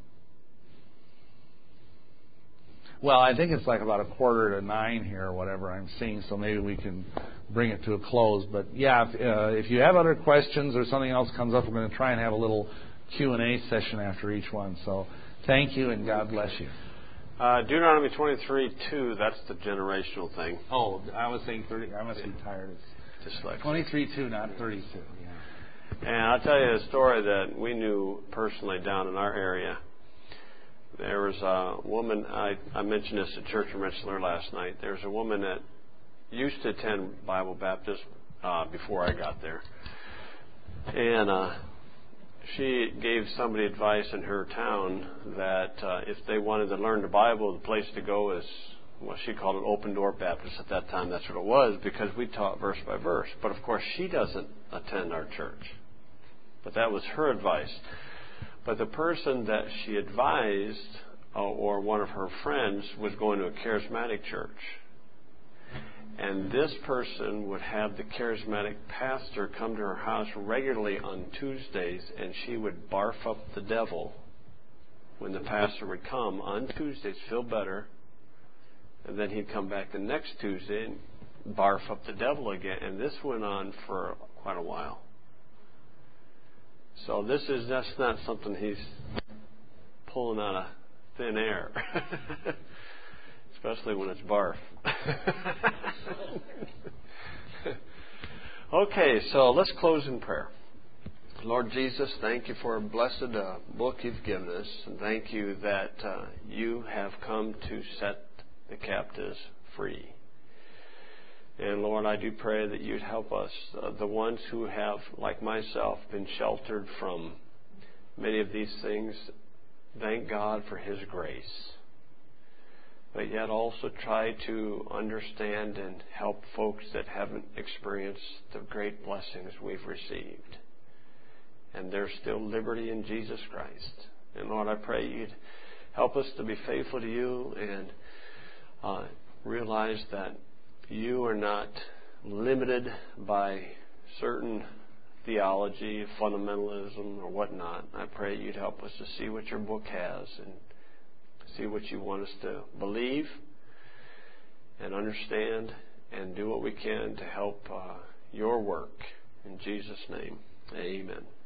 Well, I think it's like about 8:45 here or whatever I'm seeing, so maybe we can bring it to a close. But yeah, if you have other questions or something else comes up, we're going to try and have a little Q&A session after each one. So thank you, and God bless you. Deuteronomy 23:2, that's the generational thing. Oh, I was saying 30. I must be tired. It's 23:2, not 32. Yeah. And I'll tell you a story that we knew personally down in our area. There was a woman, I mentioned this at church in Rensselaer last night. There was a woman that used to attend Bible Baptist before I got there. And she gave somebody advice in her town that if they wanted to learn the Bible, the place to go is, well, she called it Open Door Baptist at that time. That's what it was, because we taught verse by verse. But, of course, she doesn't attend our church. But that was her advice. But the person that she advised, or one of her friends, was going to a charismatic church. And this person would have the charismatic pastor come to her house regularly on Tuesdays, and she would barf up the devil when the pastor would come on Tuesdays, feel better, and then he'd come back the next Tuesday and barf up the devil again. And this went on for quite a while. So that's not something he's pulling out of thin air, especially when it's barf. Okay, so let's close in prayer. Lord Jesus, thank you for a blessed book you've given us, and thank you that you have come to set the captives free. And Lord, I do pray that you'd help us, the ones who have, like myself, been sheltered from many of these things. Thank God for His grace. But yet also try to understand and help folks that haven't experienced the great blessings we've received. And there's still liberty in Jesus Christ. And Lord, I pray you'd help us to be faithful to you and realize that you are not limited by certain theology, fundamentalism, or whatnot. I pray you'd help us to see what your book has and see what you want us to believe and understand and do what we can to help your work. In Jesus' name, amen.